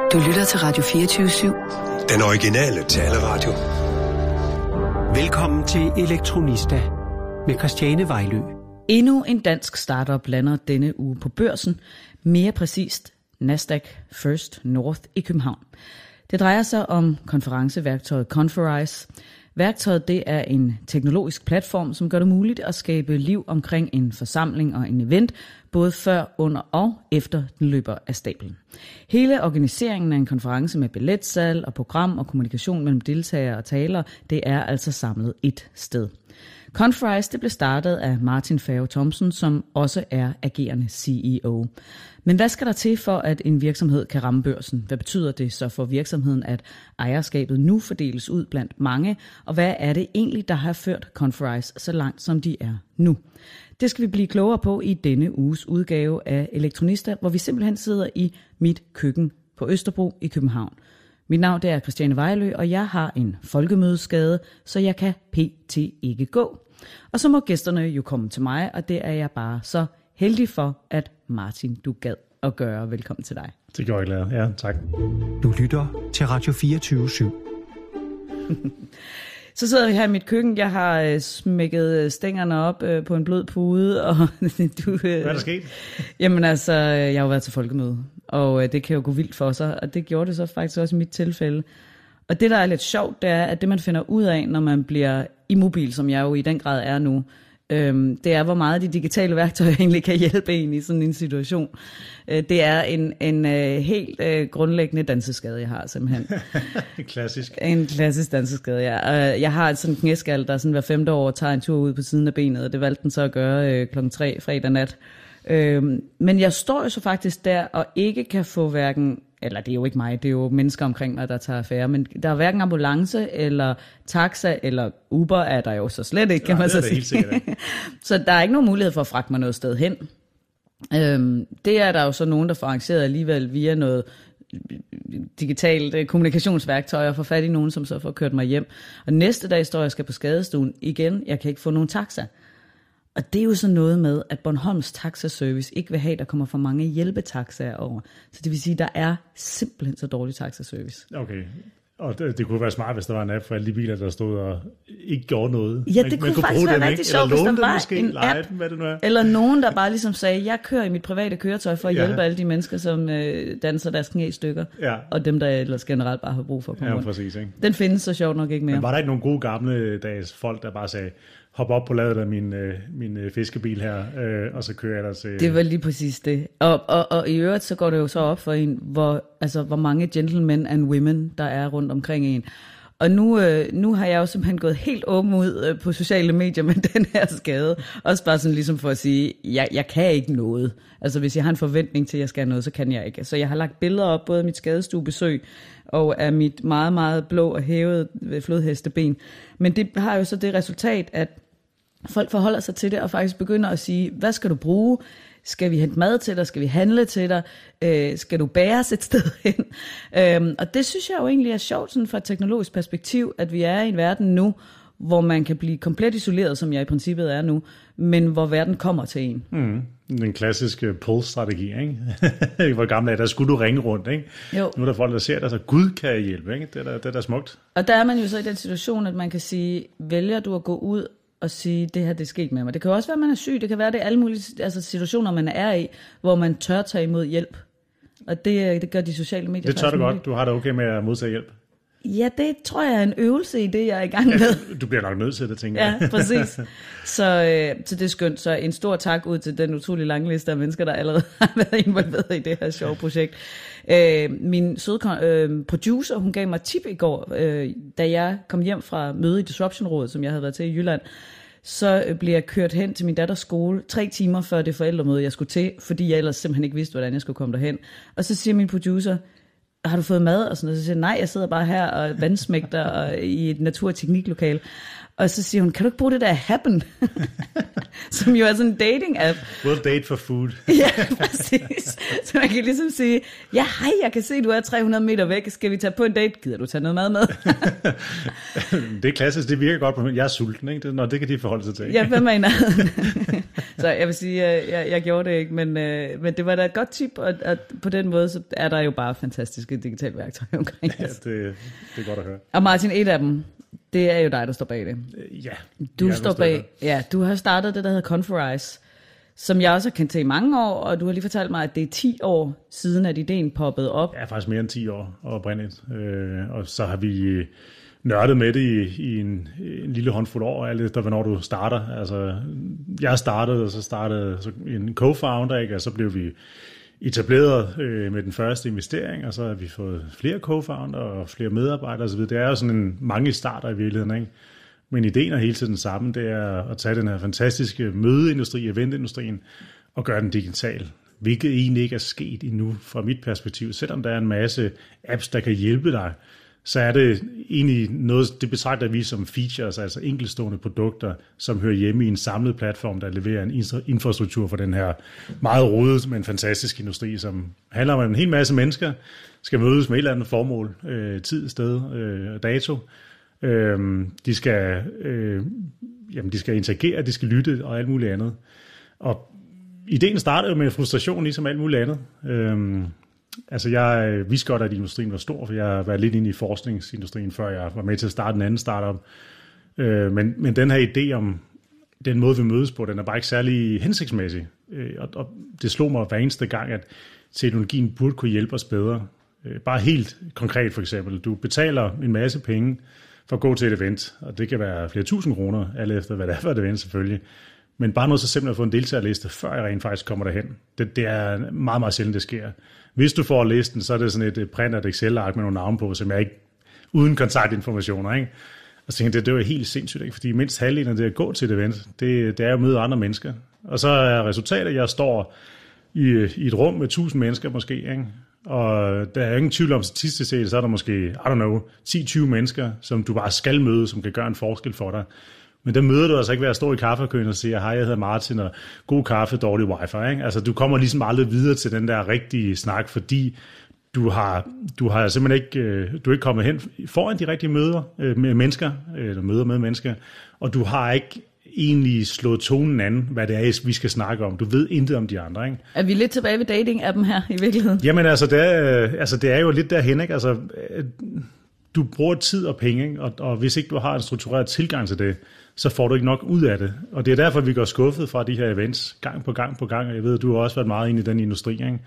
Du lytter til Radio 24/7. Den originale taleradio. Velkommen til Elektronista med Christiane Vejlø. Endnu en dansk startup lander denne uge på børsen, mere præcist Nasdaq First North i København. Det drejer sig om konferenceværktøjet Conferize. Værktøjet det er en teknologisk platform, som gør det muligt at skabe liv omkring en forsamling og en event, både før, under og efter den løber af stablen. Hele organiseringen af en konference med billetsalg og program og kommunikation mellem deltagere og talere, det er altså samlet et sted. Conferize det blev startet af Martin Færge Thomsen, som også er agerende CEO. Men hvad skal der til for, at en virksomhed kan ramme børsen? Hvad betyder det så for virksomheden, at ejerskabet nu fordeles ud blandt mange? Og hvad er det egentlig, der har ført Conferize så langt, som de er nu? Det skal vi blive klogere på i denne uges udgave af Elektronista, hvor vi simpelthen sidder i mit køkken på Østerbro i København. Mit navn det er Christiane Vejlø, og jeg har en folkemødeskade, så jeg kan pt. Ikke gå. Og så må gæsterne jo komme til mig, og det er jeg bare så heldig for, at Martin, du gad at gøre. Velkommen til dig. Det gør jeg glad. Ja, tak. Du lytter til Radio 24/7. Så sidder vi her i mit køkken. Jeg har smækket stængerne op på en blød pude. Og Hvad er der sket? Jamen altså, jeg har jo været til folkemøde, og det kan jo gå vildt for sig. Og det gjorde det så faktisk også i mit tilfælde. Og det, der er lidt sjovt, det er, at det man finder ud af, når man bliver immobil, som jeg jo i den grad er nu, det er, hvor meget de digitale værktøjer egentlig kan hjælpe en i sådan en situation. Det er en helt grundlæggende danseskade, jeg har simpelthen. Klassisk. En klassisk danseskade, ja. Jeg har sådan en knæskal, der sådan hver 5. år tager en tur ud på siden af benet, og det valgte den så at gøre 3:00 fredag nat. Men jeg står jo så faktisk der og ikke kan få hverken, eller det er jo ikke mig, det er jo mennesker omkring mig, der tager affære, men der er hverken ambulance eller taxa eller Uber er der jo så slet ikke, kan man så sige. Sikkert, ja. Så der er ikke nogen mulighed for at fragte mig noget sted hen. Det er der jo så nogen, der får arrangeret alligevel via noget digitalt kommunikationsværktøj og får fat i nogen, som så får kørt mig hjem. Og næste dag står jeg skal på skadestuen igen, jeg kan ikke få nogen taxa. Og det er jo sådan noget med, at Bornholms taxaservice ikke vil have, at der kommer for mange hjælpetaxaer over. Så det vil sige, at der er simpelthen så dårlig taxaservice. Okay. Og det kunne være smart, hvis der var en app for alle de biler, der stod og ikke gjorde noget. Ja, det kunne faktisk være rigtig sjovt, hvis der var måske, en app, hvad det nu er. Eller nogen, der bare ligesom sagde, jeg kører i mit private køretøj for at hjælpe alle de mennesker, som danser deres knæ i stykker. Ja. Og dem, der ellers generelt bare har brug for at komme rundt. Præcis, ikke? Den findes så sjovt nok ikke mere. Men var der ikke nogle gode gamle dages folk, der bare sagde, hop op på ladet af min fiskebil her, og så kører jeg der til... Det var lige præcis det. Og i øvrigt, så går det jo så op for en, hvor mange gentlemen and women, der er rundt omkring en. Og nu har jeg jo simpelthen gået helt åben ud på sociale medier med den her skade. Også bare sådan ligesom for at sige, jeg kan ikke noget. Altså hvis jeg har en forventning til, at jeg skal noget, så kan jeg ikke. Så jeg har lagt billeder op, både af mit skadestuebesøg og af mit meget, meget blå og hævede flodhesteben. Men det har jo så det resultat, at folk forholder sig til det og faktisk begynder at sige, hvad skal du bruge? Skal vi hente mad til dig? Skal vi handle til dig? Skal du bæres et sted hen? Og det synes jeg jo egentlig er sjovt sådan fra et teknologisk perspektiv, at vi er i en verden nu, hvor man kan blive komplet isoleret, som jeg i princippet er nu, men hvor verden kommer til en. Den klassiske pull-strategi, ikke? Hvor gammel er der skulle du ringe rundt, ikke? Jo. Nu er der folk, der ser dig, så Gud kan jeg hjælpe, ikke? Det er da smukt. Og der er man jo så i den situation, at man kan sige, vælger du at gå ud og sige, det her det er sket med mig. Det kan også være, at man er syg. Det kan være, det er alle mulige situationer, man er i, hvor man tør tage imod hjælp. Og det gør de sociale medier. Det tør du godt. Du har det okay med at modtage hjælp. Ja, det tror jeg er en øvelse i det, jeg er i gang med. Du bliver nok nødt til det, tænker jeg. Ja, præcis. Så det er skønt. Så en stor tak ud til den utrolig lange liste af mennesker, der allerede har været involveret i det her sjove projekt. Min søde producer, hun gav mig et tip i går, da jeg kom hjem fra møde i Disruption-rådet, som jeg havde været til i Jylland. Så blev jeg kørt hen til min datters skole 3 timer før det forældremøde, jeg skulle til, fordi jeg ellers simpelthen ikke vidste, hvordan jeg skulle komme derhen. Og så siger min producer, har du fået mad? Og sådan noget. Så siger jeg, nej, jeg sidder bare her og vandsmægter i et natur- og tekniklokale. Og så siger hun, kan du ikke bruge det der Happen? Som jo er sådan en dating-app. We'll date for food. Ja, præcis. Så man kan ligesom sige, ja, hej, jeg kan se, du er 300 meter væk. Skal vi tage på en date? Gider du tage noget mad med? Det er klassisk, det virker godt på mig. Jeg er sulten, ikke? Det kan de forholde sig til. Ja, 5 af Så jeg vil sige, jeg gjorde det ikke, men det var da et godt tip, og på den måde, så er der jo bare fantastiske digitale værktøjer omkring. Ja, det er godt at høre. Og Martin, et af dem, det er jo dig, der står bag det. Ja. Du står bag, du har startet det, der hedder Conforize, som jeg også har kendt til i mange år, og du har lige fortalt mig, at det er 10 år siden, at ideen poppede op. Ja, faktisk mere end 10 år oprindeligt. Og så har vi nørdet med det i en lille håndfuld år, alt efter hvornår du starter. Altså, jeg startede, og så startede en co-founder, ikke? Og så blev vi etableret med den første investering, og så har vi fået flere co-founder og flere medarbejdere osv. Det er jo sådan en mange starter i virkeligheden, ikke? Men ideen er hele tiden sammen, det er at tage den her fantastiske mødeindustri, eventindustrien, og gøre den digital. Hvilket egentlig ikke er sket endnu fra mit perspektiv. Selvom der er en masse apps, der kan hjælpe dig, så er det egentlig noget, det betragter vi som features, altså enkeltstående produkter, som hører hjemme i en samlet platform, der leverer en infrastruktur for den her meget rodede, men fantastisk industri, som handler om, at en hel masse mennesker skal mødes med et eller andet formål, tid, sted, dato. De skal interagere, de skal lytte og alt muligt andet. Og ideen startede jo med frustration, ligesom alt muligt andet. Altså jeg vidste godt, at industrien var stor, for jeg har været lidt inde i forskningsindustrien, før jeg var med til at starte en anden startup. Men den her idé om den måde, vi mødes på, den er bare ikke særlig hensigtsmæssig. Og det slog mig hver eneste gang, at teknologien burde kunne hjælpe os bedre. Bare helt konkret for eksempel. Du betaler en masse penge for at gå til et event, og det kan være flere tusind kroner, alt efter hvad det er for et event selvfølgelig. Men bare noget så simpelt at få en deltagerliste, før jeg rent faktisk kommer derhen. Det er meget, meget sjældent, det sker. Hvis du får listen, så er det sådan et print af et Excel-ark med nogle navne på, som jeg ikke, uden kontaktinformationer, ikke? Og så tænkte jeg, det var helt sindssygt, ikke? Fordi mindst halvdelen af det at gå til et event, det er at møde andre mennesker. Og så er resultatet, at jeg står i et rum med 1000 mennesker måske, ikke? Og der er ingen tvivl om statistisk set, så er der måske, 10-20 mennesker, som du bare skal møde, som kan gøre en forskel for dig. Men der møder du altså ikke ved at stå i kaffekøen og sige, hej, jeg hedder Martin, og god kaffe, dårlig wifi, ikke? Altså, du kommer ligesom aldrig videre til den der rigtige snak, fordi du har simpelthen ikke, du er ikke kommet hen foran de rigtige møder med mennesker, eller møder med mennesker, og du har ikke egentlig slået tonen an, hvad det er, vi skal snakke om. Du ved intet om de andre, ikke? Er vi lidt tilbage ved dating-appen her i virkeligheden? Jamen altså, det er jo lidt derhen, ikke? Altså, du bruger tid og penge, ikke? Og hvis ikke du har en struktureret tilgang til det, så får du ikke nok ud af det. Og det er derfor, vi går skuffet fra de her events gang på gang. Jeg ved, du har også været meget inde i den industri, ikke?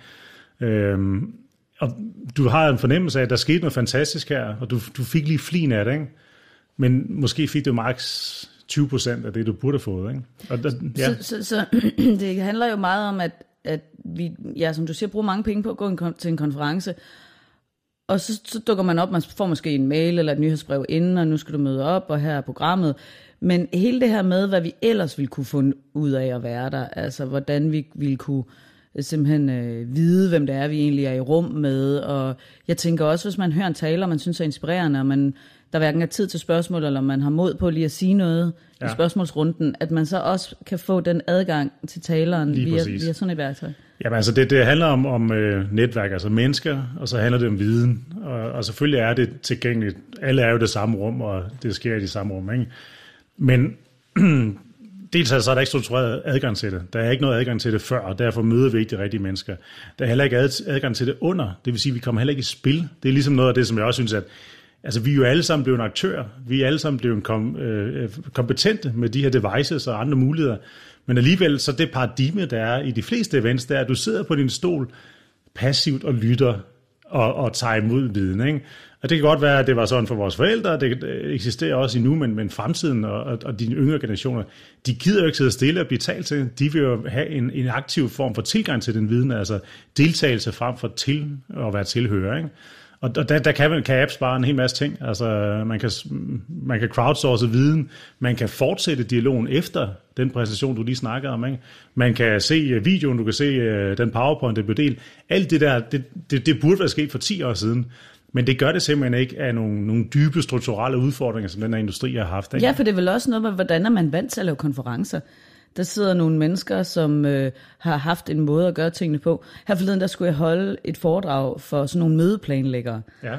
Og du har en fornemmelse af, at der skete noget fantastisk her, og du fik lige flin af det, ikke? Men måske fik du maks 20% af det, du burde have fået, ikke? Og ja. Så det handler jo meget om, at vi, ja, som du siger, bruger mange penge på at gå til en konference, og så dukker man op, man får måske en mail eller et nyhedsbrev inden, og nu skal du møde op, og her er programmet. Men hele det her med, hvad vi ellers ville kunne få ud af at være der, altså hvordan vi ville kunne simpelthen vide, hvem det er, vi egentlig er i rum med, og jeg tænker også, hvis man hører en taler, man synes er inspirerende, og der hverken er tid til spørgsmål, eller man har mod på lige at sige noget i spørgsmålsrunden, at man så også kan få den adgang til taleren via sådan et værktøj. Jamen altså, det handler om netværk, altså mennesker, og så handler det om viden, og selvfølgelig er det tilgængeligt. Alle er jo det samme rum, og det sker i det samme rum, ikke? Men dels så er der ikke struktureret adgang til det. Der er ikke noget adgang til det før, og derfor møder vi ikke de rigtige mennesker. Der er heller ikke adgang til det under. Det vil sige, at vi kommer heller ikke i spil. Det er ligesom noget af det, som jeg også synes, at altså, vi er jo alle sammen blevet en aktør. Vi er alle sammen blevet kompetente med de her devices og andre muligheder. Men alligevel, så det paradigme, der er i de fleste events, der er, at du sidder på din stol passivt og lytter og tager imod viden, ikke? Og det kan godt være, at det var sådan for vores forældre, det eksisterer også endnu, men fremtiden og de yngre generationer, de gider jo ikke sidde stille og blive talt til. De vil jo have en aktiv form for tilgang til den viden, altså deltagelse frem for til at være tilhører, ikke? Og der kan apps bare en hel masse ting. Altså, man kan crowdsource viden, man kan fortsætte dialogen efter den præsentation, du lige snakkede om, ikke? Man kan se videoen, du kan se den PowerPoint, det blev delt. Alt det der, det burde være sket for 10 år siden. Men det gør det simpelthen ikke af nogle dybe strukturelle udfordringer, som den her industri har haft. Ikke? Ja, for det er vel også noget med, hvordan er man vant til at lave konferencer? Der sidder nogle mennesker, som har haft en måde at gøre tingene på. Her forleden, der skulle jeg holde et foredrag for sådan nogle mødeplanlæggere. Ja.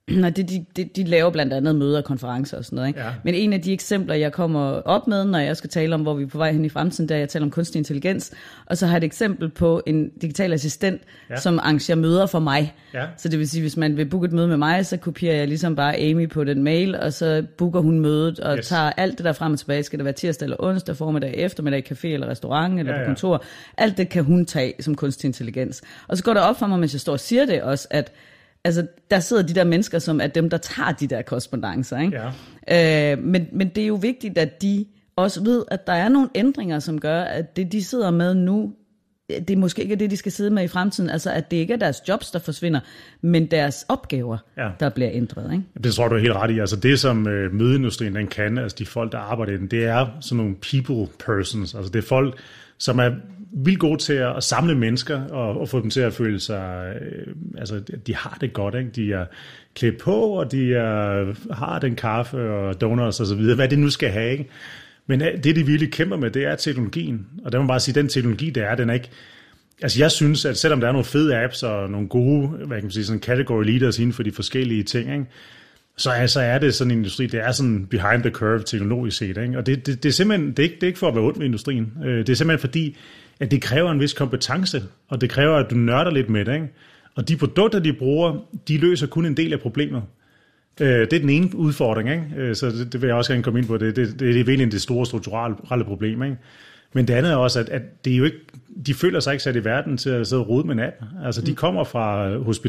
De laver blandt andet møder og konferencer og sådan noget. Ikke? Ja. Men en af de eksempler, jeg kommer op med, når jeg skal tale om, hvor vi er på vej hen i fremtiden, der jeg taler om kunstig intelligens, og så har jeg et eksempel på en digital assistent, som arrangerer møder for mig. Ja. Så det vil sige, hvis man vil booke et møde med mig, så kopierer jeg ligesom bare Amy på den mail, og så booker hun mødet og tager alt det der frem og tilbage. Skal det være tirsdag eller onsdag, formiddag, eftermiddag i café eller restaurant eller på kontor. Alt det kan hun tage som kunstig intelligens. Og så går det op for mig, mens jeg står og siger det også, at altså, der sidder de der mennesker, som er dem, der tager de der korrespondancer. Ikke? Ja. Men det er jo vigtigt, at de også ved, at der er nogle ændringer, som gør, at det, de sidder med nu, det måske ikke er det, de skal sidde med i fremtiden. Altså, at det ikke er deres jobs, der forsvinder, men deres opgaver, der bliver ændret. Ikke? Det tror du er helt ret i. Altså, det, som mødeindustrien den kan, altså de folk, der arbejder i den, det er sådan nogle people persons. Altså, det er folk, som er vildt gode til at samle mennesker og få dem til at føle sig, altså de har det godt, ikke? De er klædt på, og de har den kaffe og donuts og så videre, hvad det nu skal have, ikke? Men det, de virkelig kæmper med, det er teknologien, og der må man bare sige, den teknologi, den er ikke, altså jeg synes, at selvom der er nogle fede apps og nogle gode, hvad kan man sige, sådan category leaders inden for de forskellige ting, ikke? Så er det sådan en industri, det er sådan behind the curve teknologisk set, ikke? Og det er simpelthen, det er ikke for at være ondt med industrien, det er simpelthen fordi, at det kræver en vis kompetence, og det kræver, at du nørder lidt med det, ikke? Og de produkter, de bruger, de løser kun en del af problemet. Det er den ene udfordring, ikke? Så det vil jeg også gerne komme ind på. Det er virkelig det store strukturelle problem, ikke? Men det andet er også, at det er jo ikke, de føler sig ikke sat i verden til at sidde og rode med en app. Altså, de kommer fra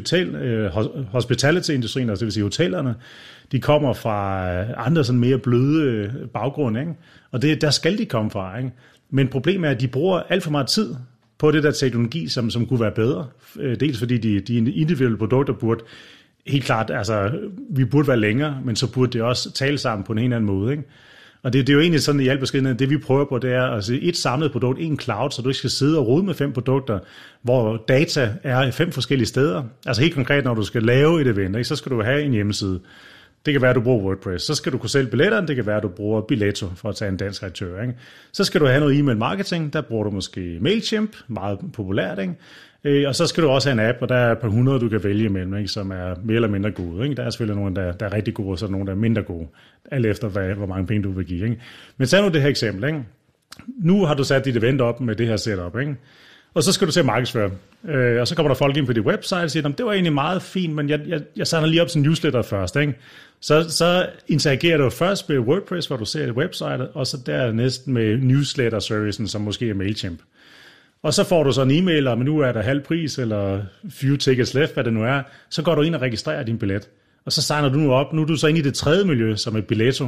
hospitality-industrien, altså det vil sige hotellerne. De kommer fra andre sådan mere bløde baggrunde, ikke? Og der skal de komme fra, ikke? Men problemet er, at de bruger alt for meget tid på det der teknologi, som kunne være bedre. Dels fordi de individuelle produkter burde helt klart, altså vi burde være længere, men så burde det også tale sammen på en helt anden måde, ikke? Og det er jo egentlig sådan i al beskedenhed, det vi prøver på, det er at se et samlet produkt, en cloud, så du ikke skal sidde og rode med 5 produkter, hvor data er i 5 forskellige steder. Altså helt konkret, når du skal lave et event, ikke, så skal du have en hjemmeside. Det kan være, at du bruger WordPress. Så skal du kunne sælge billetterne. Det kan være, at du bruger Billetto, for at tage en dansk aktør, ikke? Så skal du have noget e-mail marketing. Der bruger du måske MailChimp, meget populært, ikke? Og så skal du også have en app, og der er et par 100, du kan vælge imellem, ikke? Som er mere eller mindre gode, ikke? Der er selvfølgelig nogle, der er rigtig gode, og så er der nogle, der er mindre gode. Alt efter, hvor mange penge du vil give, ikke? Men tag nu det her eksempel, ikke? Nu har du sat dit event op med det her setup, ikke? Og så skal du til at markedsføre. Og så kommer der folk ind på dit website og siger, det var egentlig meget fint, men jeg signer lige op til en newsletter først, ikke? Så interagerer du først med WordPress, hvor du ser et website, og så dernæst med newsletter-servicen, som måske er MailChimp. Og så får du så en e-mail, men nu er der halv pris, eller few tickets left, hvad det nu er. Så går du ind og registrerer din billet. Og så signer du nu op. Nu er du så inde i det tredje miljø, som er Billetto.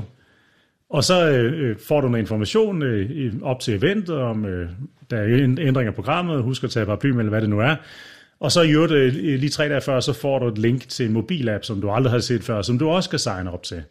Og så får du noget information op til eventet, om der er ændringer af programmet, husk at tage paraply, eller hvad det nu er. Og så lige 3 dage før, så får du et link til en mobilapp, som du aldrig har set før, som du også skal signe op til.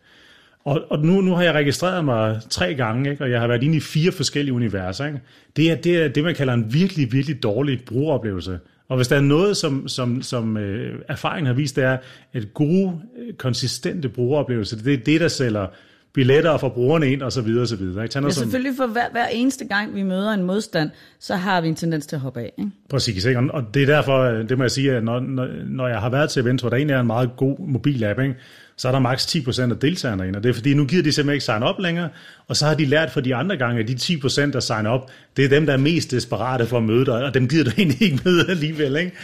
Og nu har jeg registreret mig 3 gange, ikke? Og jeg har været inde i 4 forskellige universer, ikke? Det er det, man kalder en virkelig, virkelig dårlig brugeroplevelse. Og hvis der er noget, som erfaringen har vist, det er, at gode, konsistente brugeroplevelser, det er det, der sælger billetter og får brugerne ind, og så videre, og så videre. Ikke? Ja, selvfølgelig, for hver eneste gang, vi møder en modstand, så har vi en tendens til at hoppe af. Ikke? Præcis, ikke? Og det er derfor, det må jeg sige, at når jeg har været til events, hvor der egentlig er en meget god mobilapp, ikke? Så er der maks 10% af deltagerne ind, og det er fordi, nu gider de simpelthen ikke sign op længere, og så har de lært for de andre gange, at de 10%, der signer op, det er dem, der er mest desperate for at møde dig, og dem gider du egentlig ikke møde alligevel, ikke?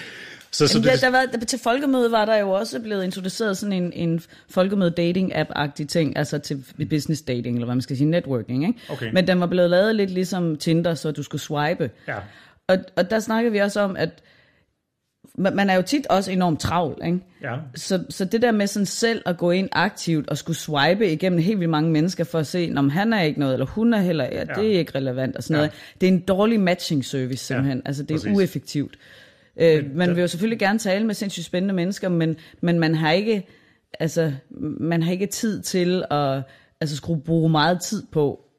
Til folkemødet var der jo også blevet introduceret sådan en folkemøde dating-app-agtig ting, altså til business dating, eller hvad man skal sige, networking, ikke? Okay. Men den var blevet lavet lidt ligesom Tinder, så du skulle swipe. Ja. Og der snakkede vi også om, at man er jo tit også enormt travl, ikke? Ja. Så det der med sådan selv at gå ind aktivt og skulle swipe igennem helt vildt mange mennesker for at se, om han er ikke noget, eller hun er heller, det er ikke relevant og sådan noget. Det er en dårlig matching service simpelthen, altså det er ueffektivt. Man vil jo selvfølgelig gerne tale med sindssygt spændende mennesker, men man har ikke tid til at bruge meget tid på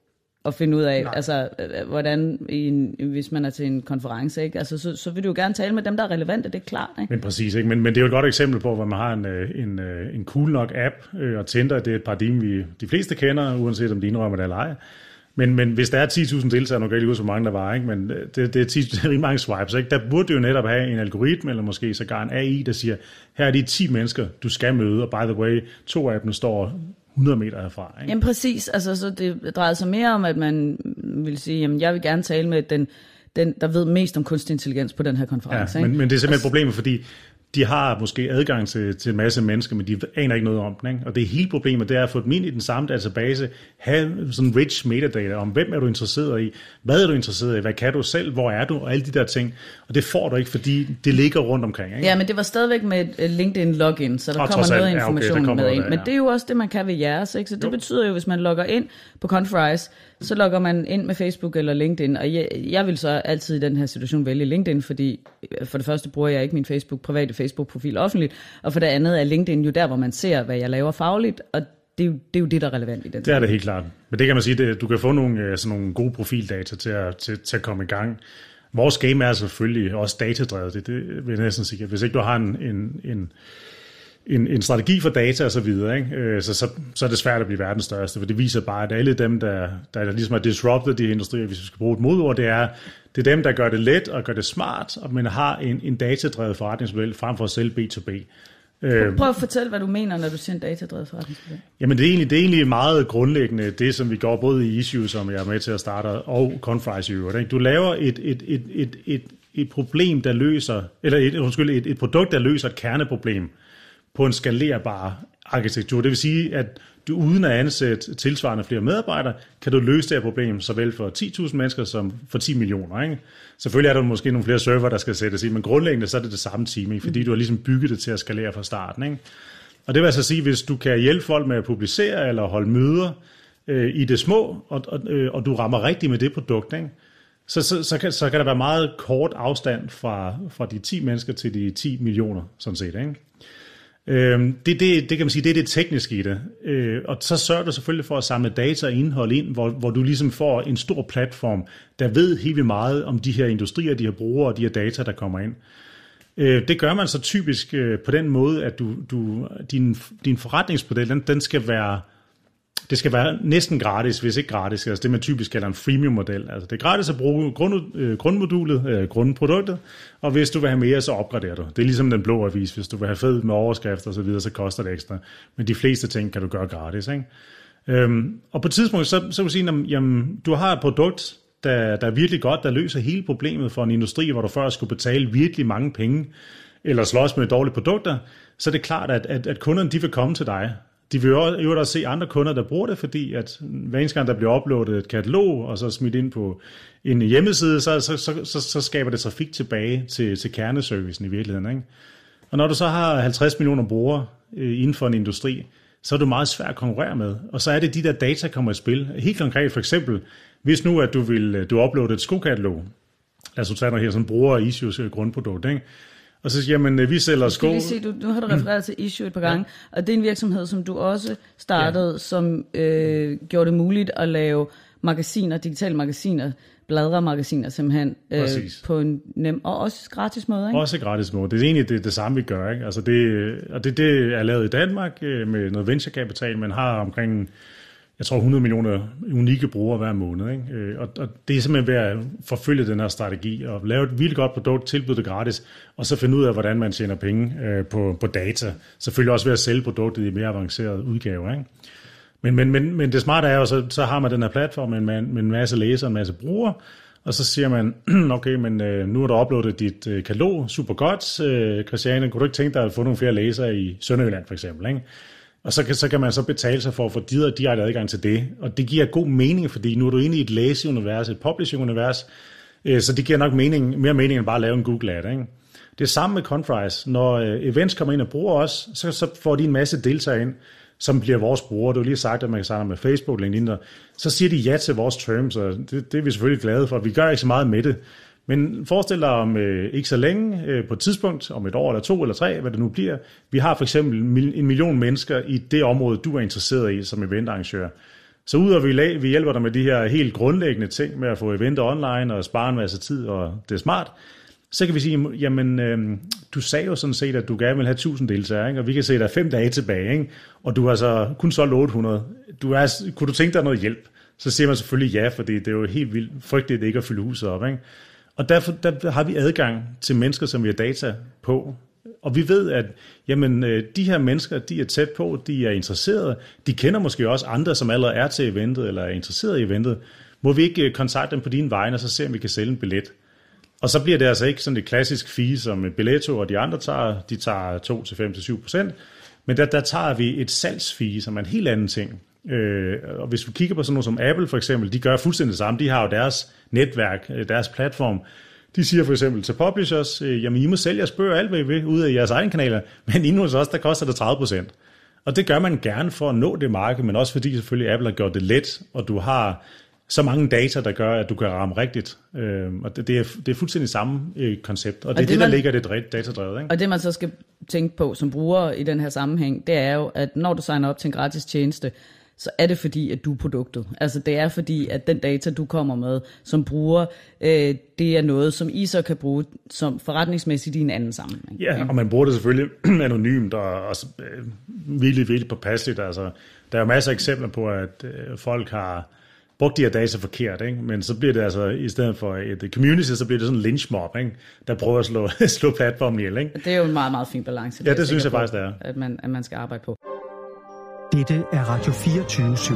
at finde ud af, altså hvordan, hvis man er til en konference, ikke? Altså, så vil du jo gerne tale med dem, der er relevante, det er klart. Ikke? Men præcis, ikke? Men det er jo et godt eksempel på, hvor man har en cool nok app, og Tinder, det er et paradigme, de fleste kender, uanset om de indrømmer det eller ej. Men hvis der er 10.000 deltagere, nu kan jeg ikke huske, hvor mange der var, ikke? Men det er 10 mange swipes, ikke? Der burde du jo netop have en algoritme, eller måske sågar en AI, der siger, her er de 10 mennesker, du skal møde, og by the way, 2 af dem står 100 meter herfra. Ikke? Jamen præcis, altså så det drejer sig mere om, at man vil sige, jamen jeg vil gerne tale med den der ved mest om kunstig intelligens på den her konference. Ja, ikke? men det er simpelthen problemet, fordi de har måske adgang til en masse mennesker, men de aner ikke noget om den. Ikke? Og det hele problemet, det er at få dem ind i den samme database, have sådan rich metadata om, hvem er du interesseret i, hvad er du interesseret i, hvad kan du selv, hvor er du, og alle de der ting. Og det får du ikke, fordi det ligger rundt omkring. Ikke? Ja, men det var stadigvæk med et LinkedIn login, så der kommer noget information med ind. Men det er jo også det, man kan ved jeres. Ikke? Så det betyder jo, hvis man logger ind på Conferize, så logger man ind med Facebook eller LinkedIn, og jeg vil så altid i den her situation vælge LinkedIn, fordi for det første bruger jeg ikke min private Facebook-profil offentligt, og for det andet er LinkedIn jo der, hvor man ser, hvad jeg laver fagligt, og det er jo det, der er relevant i den. Det er det helt klart. Men det kan man sige, du kan få nogle gode profildata til at komme i gang. Vores game er selvfølgelig også datadrevet, det vil jeg næsten sige. Hvis ikke du har en strategi for data og så videre, ikke? Så er det svært at blive verdens største, for det viser bare, at alle dem, der ligesom har disrupted de industrier, hvis vi skal bruge et modord, det er dem, der gør det let og gør det smart, og man har en datadrevet forretningsmodel frem for at sælge B2B. Prøv at fortælle, hvad du mener, når du siger en datadrevet forretningsmodel. Jamen det er egentlig meget grundlæggende, det som vi går både i Issue, som jeg er med til at starte, og Conferize i øvrigt. Du laver et problem, der løser, eller et produkt, der løser et kerneproblem på en skalerbar arkitektur. Det vil sige, at du uden at ansætte tilsvarende flere medarbejdere, kan du løse det her problem såvel for 10.000 mennesker som for 10 millioner. Ikke? Selvfølgelig er der måske nogle flere server, der skal sættes i, men grundlæggende så er det samme team, ikke? Fordi du har ligesom bygget det til at skalere fra starten. Ikke? Og det vil altså sige, hvis du kan hjælpe folk med at publicere eller holde møder i det små, og du rammer rigtigt med det produkt, ikke? Så kan der være meget kort afstand fra de 10 mennesker til de 10 millioner, sådan set. Ikke? Det kan man sige, det er det tekniske i det. Og så sørger du selvfølgelig for at samle data og indhold ind, hvor du ligesom får en stor platform, der ved helt vildt meget om de her industrier, de her brugere og de her data, der kommer ind. Det gør man så typisk på den måde, at din forretningsmodel, den skal være, det skal være næsten gratis, hvis ikke gratis. Altså det man typisk kalder en freemium-model. Altså det er gratis at bruge grundmodulet, grundproduktet, og hvis du vil have mere, så opgraderer du. Det er ligesom den blå avis. Hvis du vil have fed med overskrifter og så videre, så koster det ekstra. Men de fleste ting kan du gøre gratis. Ikke? Og på et tidspunkt, så vil du sige, jamen, du har et produkt, der er virkelig godt, der løser hele problemet for en industri, hvor du først skulle betale virkelig mange penge, eller slås med dårlige produkter, så er det klart, at kunderne de vil komme til dig. De vil jo også se andre kunder, der bruger det, fordi at hver eneste gang, der bliver uploadet et katalog, og så smidt ind på en hjemmeside, så skaber det trafik tilbage til kerneservicen i virkeligheden. Ikke? Og når du så har 50 millioner brugere inden for en industri, så er det meget svært at konkurrere med. Og så er det de der data kommer i spil. Helt konkret for eksempel, hvis nu at du uploader et skokatalog, lad os tage noget her, sådan bruger Issues grundprodukt, ikke? Og så siger man, vi sælger sko. Nu har du refereret til Issue et par gange, og det er en virksomhed, som du også startede, som gjorde det muligt at lave magasiner, digitale magasiner, bladremagasiner simpelthen, på en nem og også gratis måde. Ikke? Også gratis måde. Det er egentlig det samme, vi gør. Ikke? Altså det er lavet i Danmark med noget venturekapital, men har omkring, jeg tror 100 millioner unikke brugere hver måned. Ikke? Og det er simpelthen ved at forfølge den her strategi og lave et vildt godt produkt, tilbyde det gratis, og så finde ud af, hvordan man tjener penge på data. Selvfølgelig også ved at sælge produktet i mere avancerede udgaver. Ikke? Men det smarte er jo, så har man den her platform med en masse læsere og en masse brugere, og så siger man, okay, men nu har du uploadet dit katalog, super godt, Christiane, kunne du ikke tænke dig at få nogle flere læsere i Sønderjylland for eksempel, ikke? Og så kan man så betale sig for at få direkte adgang til det. Og det giver god mening, fordi nu er du inde i et læseunivers, et publishing-univers, så det giver nok mere mening end bare at lave en Google-ad. Ikke? Det er samme med Conferize. Når events kommer ind og bruger os, så får de en masse deltagere ind, som bliver vores brugere. Du har lige sagt, at man kan samle med Facebook, LinkedIn, så siger de ja til vores terms, og det er vi selvfølgelig glade for. Vi gør ikke så meget med det. Men forestil dig om ikke så længe, på et tidspunkt, om et år eller 2 eller 3, hvad det nu bliver. Vi har for eksempel 1 million mennesker i det område, du er interesseret i som eventarrangør. Så udover vi hjælper dig med de her helt grundlæggende ting med at få eventer online og spare en masse tid, og det er smart, så kan vi sige, jamen, du sagde jo sådan set, at du gerne vil have 1000 deltagere, ikke? Og vi kan se, at der er 5 dage tilbage, ikke? Og du har så kun solgt 800. Kunne du tænke dig noget hjælp? Så siger man selvfølgelig ja, fordi det er jo helt vildt frygteligt ikke at fylde huset op, ikke? Og derfor der har vi adgang til mennesker, som vi har data på. Og vi ved, at jamen, de her mennesker, de er tæt på, de er interesserede. De kender måske også andre, som allerede er til eventet, eller er interesseret i eventet. Må vi ikke kontakte dem på dine vegne, og så se, om vi kan sælge en billet? Og så bliver det altså ikke sådan et klassisk fee, som Billetto og de andre tager. De tager 2-5-7%. Men der tager vi et salgsfee, som er en helt anden ting. Og hvis vi kigger på sådan noget som Apple for eksempel, de gør fuldstændig det samme. De har jo deres netværk, deres platform. De siger for eksempel til publishers, jamen I må sælge jeres bøger alt, hvad I vil, ud af jeres egne kanaler, men inde hos os, der koster det 30%. Og det gør man gerne for at nå det marked, men også fordi selvfølgelig Apple har gjort det let, og du har så mange data, der gør, at du kan ramme rigtigt. Og det er fuldstændig samme koncept, og det er det, der ligger det datadrevet. Ikke? Og det man så skal tænke på som bruger i den her sammenhæng, det er jo, at når du signer op til en gratis tjeneste, så er det fordi, at du er produktet. Altså det er fordi, at den data, du kommer med som bruger, det er noget, som I så kan bruge som forretningsmæssigt i en anden sammenhæng. Ja, og man bruger det selvfølgelig anonymt og også virkelig påpasseligt. Altså, der er jo masser af eksempler på, at folk har brugt de her data forkert, ikke? Men så bliver det altså, i stedet for et community, så bliver det sådan en lynchmob, ikke? Der prøver at slå platformen ihjel, ikke? Det er jo en meget, meget fin balance. Ja, det synes jeg faktisk, det er. At man skal arbejde på. Dette er Radio 24/7.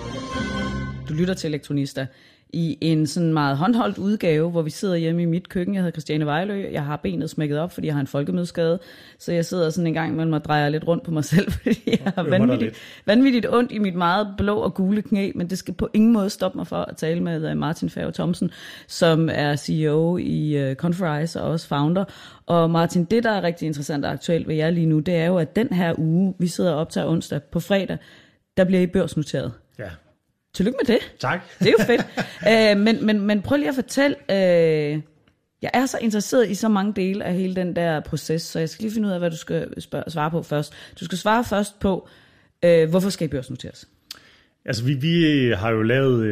Du lytter til Elektronista i en sådan meget håndholdt udgave, hvor vi sidder hjemme i mit køkken. Jeg hedder Christiane Vejlø. Jeg har benet smækket op, fordi jeg har en folkemødeskade. Så jeg sidder sådan en gang imellem og drejer lidt rundt på mig selv, fordi jeg har vanvittigt ondt i mit meget blå og gule knæ. Men det skal på ingen måde stoppe mig for at tale med Martin Færge Thomsen, som er CEO i Conforize og også founder. Og Martin, det der er rigtig interessant og aktuelt ved jer lige nu, det er jo, at den her uge, vi sidder op til onsdag på fredag, der bliver I børsnoteret. Ja. Tillykke med det. Tak. Det er jo fedt. Men prøv lige at fortælle, jeg er så interesseret i så mange dele af hele den der proces, så jeg skal lige finde ud af, hvad du skal svare på først. Du skal svare først på, hvorfor skal I børsnoteres? Altså vi har jo lavet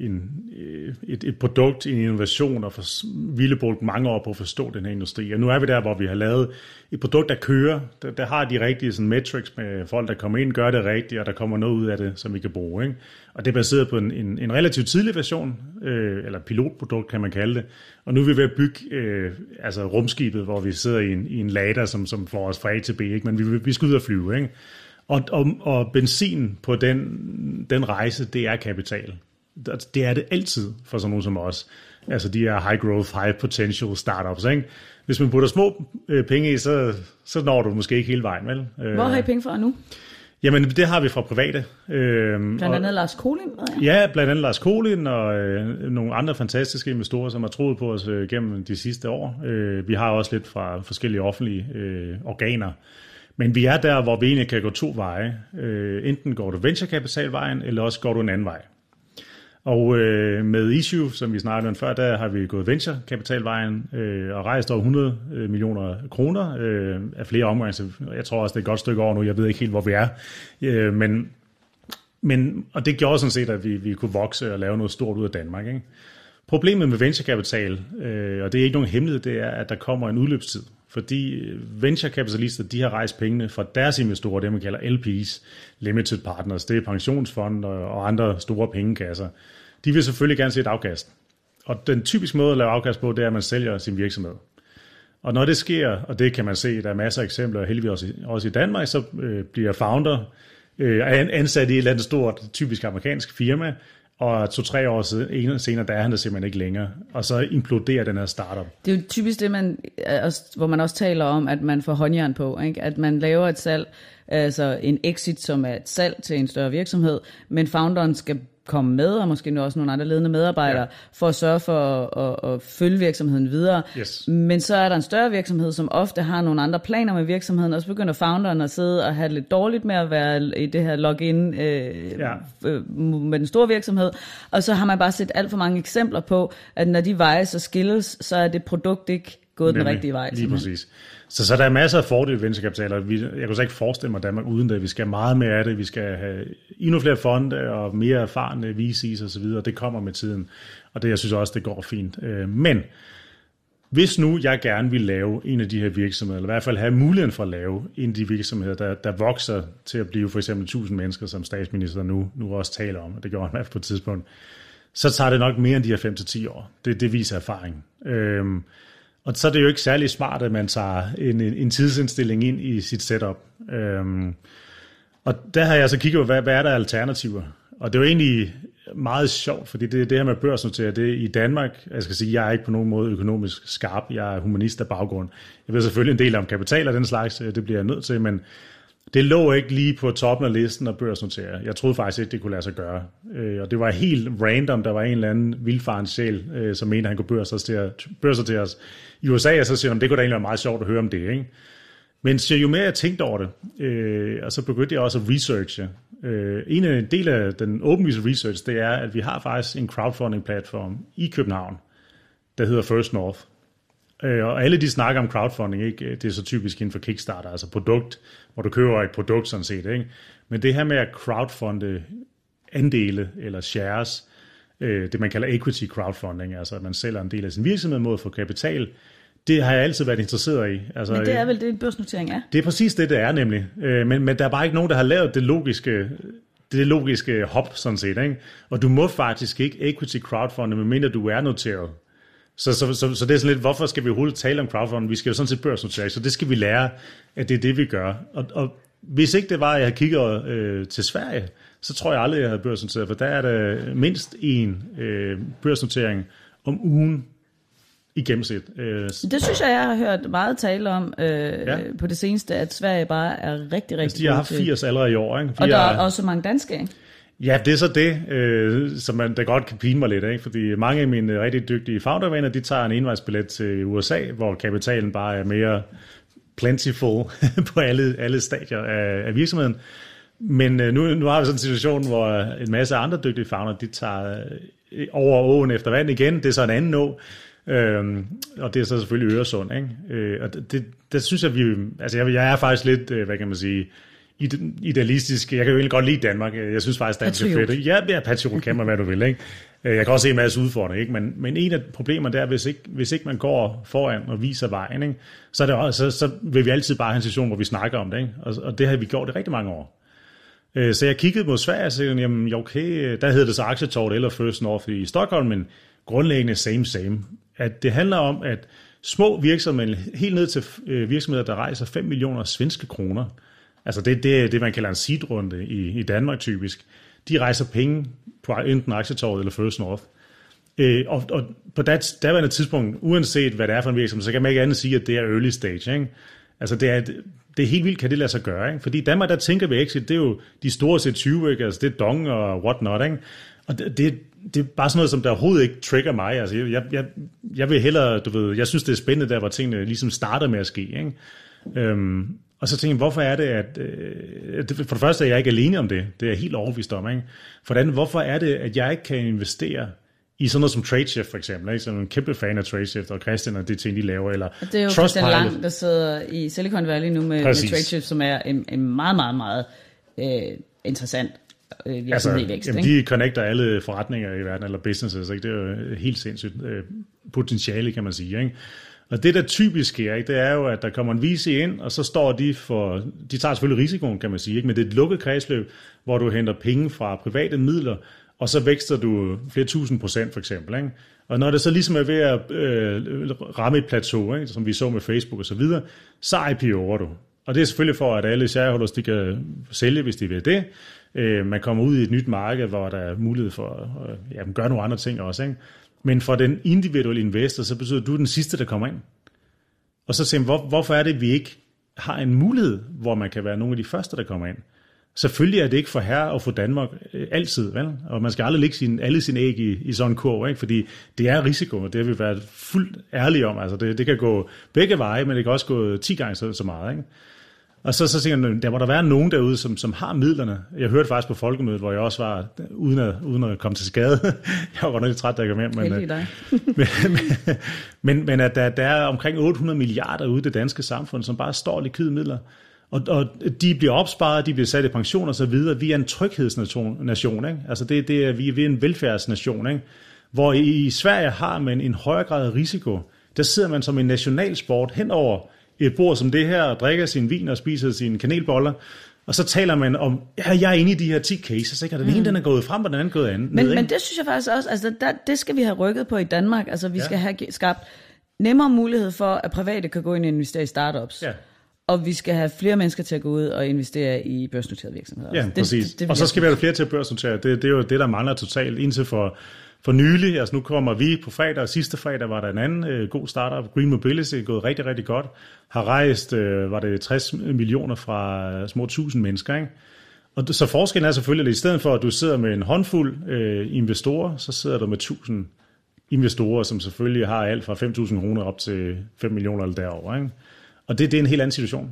et produkt, en innovation, og ville brugt mange år på at forstå den her industri. Og nu er vi der, hvor vi har lavet et produkt, der kører. Der har de rigtige sådan, metrics med folk, der kommer ind, gør det rigtigt, og der kommer noget ud af det, som vi kan bruge. Ikke? Og det er baseret på en relativt tidlig version, eller pilotprodukt kan man kalde det. Og nu er vi ved at bygge rumskibet, hvor vi sidder i en lader, som får os fra A til B. Ikke? Men vi skal ud og flyve, ikke? Og benzin på den rejse, det er kapital. Det er det altid for sådan nogen som os. Altså de er high growth, high potential startups. Ikke? Hvis man putter små penge i, så når du måske ikke hele vejen, vel? Hvor har I penge fra nu? Jamen det har vi fra private. Blandt andet Lars Kolin? Ja, blandt andet Lars Kolin og nogle andre fantastiske investorer, som har troet på os gennem de sidste år. Vi har også lidt fra forskellige offentlige organer. Men vi er der, hvor vi egentlig kan gå 2 veje. Enten går du venturekapitalvejen, eller også går du en anden vej. Og med Issue, som vi snakkede om før, der har vi gået venturekapitalvejen og rejst over 100 millioner kroner af flere omgange. Jeg tror også, det er et godt stykke over nu. Jeg ved ikke helt, hvor vi er. Og det gjorde sådan set, at vi kunne vokse og lave noget stort ud af Danmark. Ikke? Problemet med venturekapital, og det er ikke nogen hemmelighed, det er, at der kommer en udløbstid. Fordi venturekapitalister, de har rejst pengene fra deres investorer, det man kalder LPs, Limited Partners, det er pensionsfond og andre store pengekasser. De vil selvfølgelig gerne se et afkast. Og den typiske måde at lave afkast på, det er, at man sælger sin virksomhed. Og når det sker, og det kan man se, der er masser af eksempler, heldigvis også i Danmark, så bliver founder ansat i et eller andet stort, typisk amerikansk firma, og 2-3 år senere, der er han der simpelthen ikke længere. Og så imploderer den her startup. Det er jo typisk det, hvor man også taler om, at man får håndjern på. Ikke? At man laver et salg, altså en exit, som er et salg til en større virksomhed, men founderen skal komme med, og måske også nogle andre ledende medarbejdere, for at sørge for at følge virksomheden videre. Yes. Men så er der en større virksomhed, som ofte har nogle andre planer med virksomheden, og så begynder founderen at sidde og have det lidt dårligt med at være i det her login med den store virksomhed. Og så har man bare set alt for mange eksempler på, at når de veje så skilles, så er det produkt ikke gået den rigtige vej. Lige præcis. Så der er masser af fordele ved venturekapitaler. Jeg kunne så ikke forestille mig Danmark uden det. Vi skal have meget mere af det. Vi skal have endnu flere fonde og mere erfarne VC's og så videre. Det kommer med tiden. Og det, jeg synes også, det går fint. Men hvis nu jeg gerne vil lave en af de her virksomheder, eller i hvert fald have muligheden for at lave en af de virksomheder, der vokser til at blive for eksempel 1000 mennesker, som statsministeren nu også taler om, og det gjorde han på et tidspunkt, så tager det nok mere end de her 5-10 år. Det viser erfaring. Og så er det jo ikke særlig smart, at man tager en tidsindstilling ind i sit setup. Og der har jeg så kigget på, hvad er der alternativer? Og det er jo egentlig meget sjovt, fordi det her med børsnoteret, det i Danmark, jeg skal sige, jeg er ikke på nogen måde økonomisk skarp, jeg er humanist af baggrund. Jeg ved selvfølgelig en del om kapital og den slags, det bliver jeg nødt til, men det lå ikke lige på toppen af listen at børsnotere. Jeg troede faktisk ikke, det kunne lade sig gøre. Og det var helt random, der var en eller anden vildfaren sjæl, som mente, han kunne børsnotere os i USA, og så siger han, det kunne da egentlig være meget sjovt at høre om det, ikke? Men så jo mere jeg tænkte over det, og så begyndte jeg også at researche. En del af den åbenlyse research, det er, at vi har faktisk en crowdfunding-platform i København, der hedder First North. Og alle de snakker om crowdfunding, ikke? Det er så typisk inden for Kickstarter, altså produkt, hvor du køber et produkt sådan set, ikke? Men det her med at crowdfunde andele eller shares, det man kalder equity crowdfunding, altså at man sælger en del af sin virksomhed mod at få kapital, det har jeg altid været interesseret i. Altså, men det er vel det, en børsnotering er? Det er præcis det er nemlig. Men der er bare ikke nogen, der har lavet det logiske hop, sådan set, ikke? Og du må faktisk ikke equity crowdfunde, medmindre du er noteret. Så det er sådan lidt, hvorfor skal vi overhovedet tale om crowdfunding? Vi skal jo sådan set børsnotere, så det skal vi lære, at det er det, vi gør. Og hvis ikke det var, at jeg havde kigget til Sverige, så tror jeg aldrig, jeg havde børsnoteret, for der er der mindst en børsnotering om ugen i gennemsnit. Det synes jeg har hørt meget tale om på det seneste, at Sverige bare er rigtig, rigtig altså, de har haft 80 allerede i år. Ikke? Og der er også mange danske, ikke? Ja, det er så det, som man der godt kan pine mig lidt af, fordi mange af mine rigtig dygtige foundervenner, de tager en envejsbillet til USA, hvor kapitalen bare er mere plentiful på alle stadier af virksomheden. Men nu har vi sådan en situation, hvor en masse andre dygtige founder, de tager over åen efter vand igen. Det er så en anden å, og det er så selvfølgelig Øresund, ikke? Og det synes jeg, jeg er faktisk lidt, hvad kan man sige, idealistisk. Jeg kan jo egentlig godt lide Danmark. Jeg synes faktisk, Danmark er fedt. Ja, patriot kan man, hvad du vil, ikke? Jeg kan også se en masse udfordringer, ikke? Men en af problemerne der, hvis ikke man går foran og viser vejen, ikke? Så vil vi altid bare have en situation, hvor vi snakker om det, ikke? Og det har vi gjort i rigtig mange år. Så jeg kiggede mod Sverige og sagde, jamen okay, der hedder det så Aktietårnet eller First North i Stockholm, men grundlæggende same. At det handler om, at små virksomheder, helt ned til virksomheder, der rejser 5 millioner svenske kroner, altså det er det, man kalder en seed-runde i Danmark typisk, de rejser penge på enten Aktietårnet eller First North. Og på daværende tidspunkt, uanset hvad det er for en virksomhed, så kan man ikke andet sige, at det er early stage, ikke? Altså det er helt vildt, kan det lade sig gøre, ikke? Fordi i Danmark, der tænker vi exit, det er jo de store C20, ikke? Altså det er Dong og whatnot, ikke? Og det er bare sådan noget, som der overhovedet ikke trigger mig. Altså jeg vil hellere, du ved, jeg synes, det er spændende der, hvor tingene ligesom starter med at ske, ikke? Og så tænker jeg, hvorfor er det, at for det første er jeg ikke alene om det. Det er jeg helt overbevist om, ikke? For det andet, hvorfor er det, at jeg ikke kan investere i sådan noget som TradeShift for eksempel, ikke? Som en kæmpe fan af TradeShift og Christian og det ting, de laver, eller det er jo Christian Lang, der sidder i Silicon Valley nu med TradeShift, som er en meget, meget, meget interessant virksomhed i vækst. De connecter alle forretninger i verden, eller businesses, ikke? Det er jo helt sindssygt potentiale, kan man sige, ikke? Og det, der typisk sker, ikke, det er jo, at der kommer en VC ind, og så står de tager selvfølgelig risikoen, kan man sige, ikke? Men det er et lukket kredsløb, hvor du henter penge fra private midler, og så vækster du flere 1000% for eksempel, ikke? Og når det så ligesom er ved at ramme et plateau, ikke? Som vi så med Facebook og så videre, så IPO'er du. Og det er selvfølgelig for, at alle shareholders, de kan sælge, hvis de vil det. Man kommer ud i et nyt marked, hvor der er mulighed for at gøre nogle andre ting også, ikke? Men for den individuelle investor, så betyder du den sidste, der kommer ind. Og så siger man, hvorfor er det, at vi ikke har en mulighed, hvor man kan være nogle af de første, der kommer ind? Selvfølgelig er det ikke for herre at få Danmark altid, vel? Og man skal aldrig lægge alle sine æg i sådan en kurv, ikke? Fordi det er risiko, det har vi været fuldt ærlige om. Altså det kan gå begge veje, men det kan også gå 10 gange så meget, ikke? Og så tænker jeg, der må der være nogen derude, som har midlerne. Jeg hørte faktisk på folkemødet, hvor jeg også var, uden at komme til skade. Jeg var lidt træt, da jeg kom hjem. Men at der er omkring 800 milliarder ude i det danske samfund, som bare står likvide midler. Og de bliver opsparet, de bliver sat i pension og så videre. Vi er en tryghedsnation, ikke? Altså vi er en velfærdsnation, ikke? Hvor i Sverige har man en højere grad af risiko. Der sidder man som en nationalsport hen over et bord som det her, og drikker sin vin og spiser sine kanelboller, og så taler man om, jeg er inde i de her 10 cases, ikke? Og den ene den er gået frem, og den anden er gået an. Men det synes jeg faktisk også, altså det skal vi have rykket på i Danmark. Altså vi skal have skabt nemmere mulighed for, at private kan gå ind og investere i startups. Ja. Og vi skal have flere mennesker til at gå ud og investere i børsnoterede virksomheder. Ja, præcis. Og så skal vi have flere til at børsnotere. Det er jo det, der mangler totalt indtil for nylig. Altså nu kommer vi på fredag, og sidste fredag var der en anden god startup, Green Mobility, gået rigtig, rigtig godt. Har rejst, var det 60 millioner fra små 1000 mennesker, ikke? Og så forskellen er selvfølgelig, at i stedet for, at du sidder med en håndfuld investorer, så sidder du med 1000 investorer, som selvfølgelig har alt fra 5.000 kroner op til 5 millioner eller derover, ikke? Og det er en helt anden situation.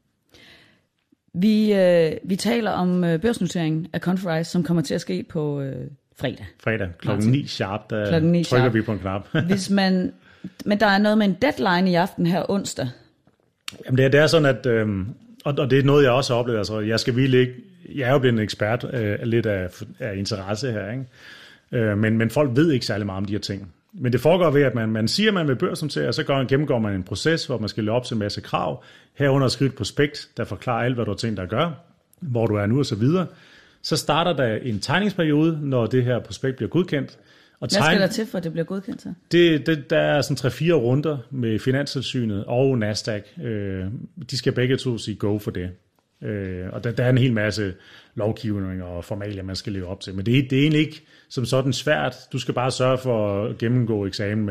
Vi taler om børsnoteringen af Confrerize, som kommer til at ske på fredag. Fredag, klokken 9 sharp, der trykker vi på en knap. Men der er noget med en deadline i aften her onsdag. Jamen det er sådan, at, og det er noget, jeg også har oplevet. Altså, jeg er jo blevet en ekspert lidt af interesse her, ikke? Men folk ved ikke særlig meget om de her ting. Men det foregår ved, at man siger, at man vil børsnotere, og så gennemgår man en proces, hvor man skal leve op til en masse krav. Herunder skrive et prospekt, der forklarer alt, hvad du har tænkt dig at gøre, hvor du er nu og så videre. Så starter der en tegningsperiode, når det her prospekt bliver godkendt. Og hvad skal der til, for at det bliver godkendt så? Der er sådan 3-4 runder med Finanstilsynet og Nasdaq. De skal begge to sige go for det. Og der er en hel masse lovgivning og formalier, man skal leve op til. Men det er egentlig ikke som sådan svært. Du skal bare sørge for at gennemgå eksamen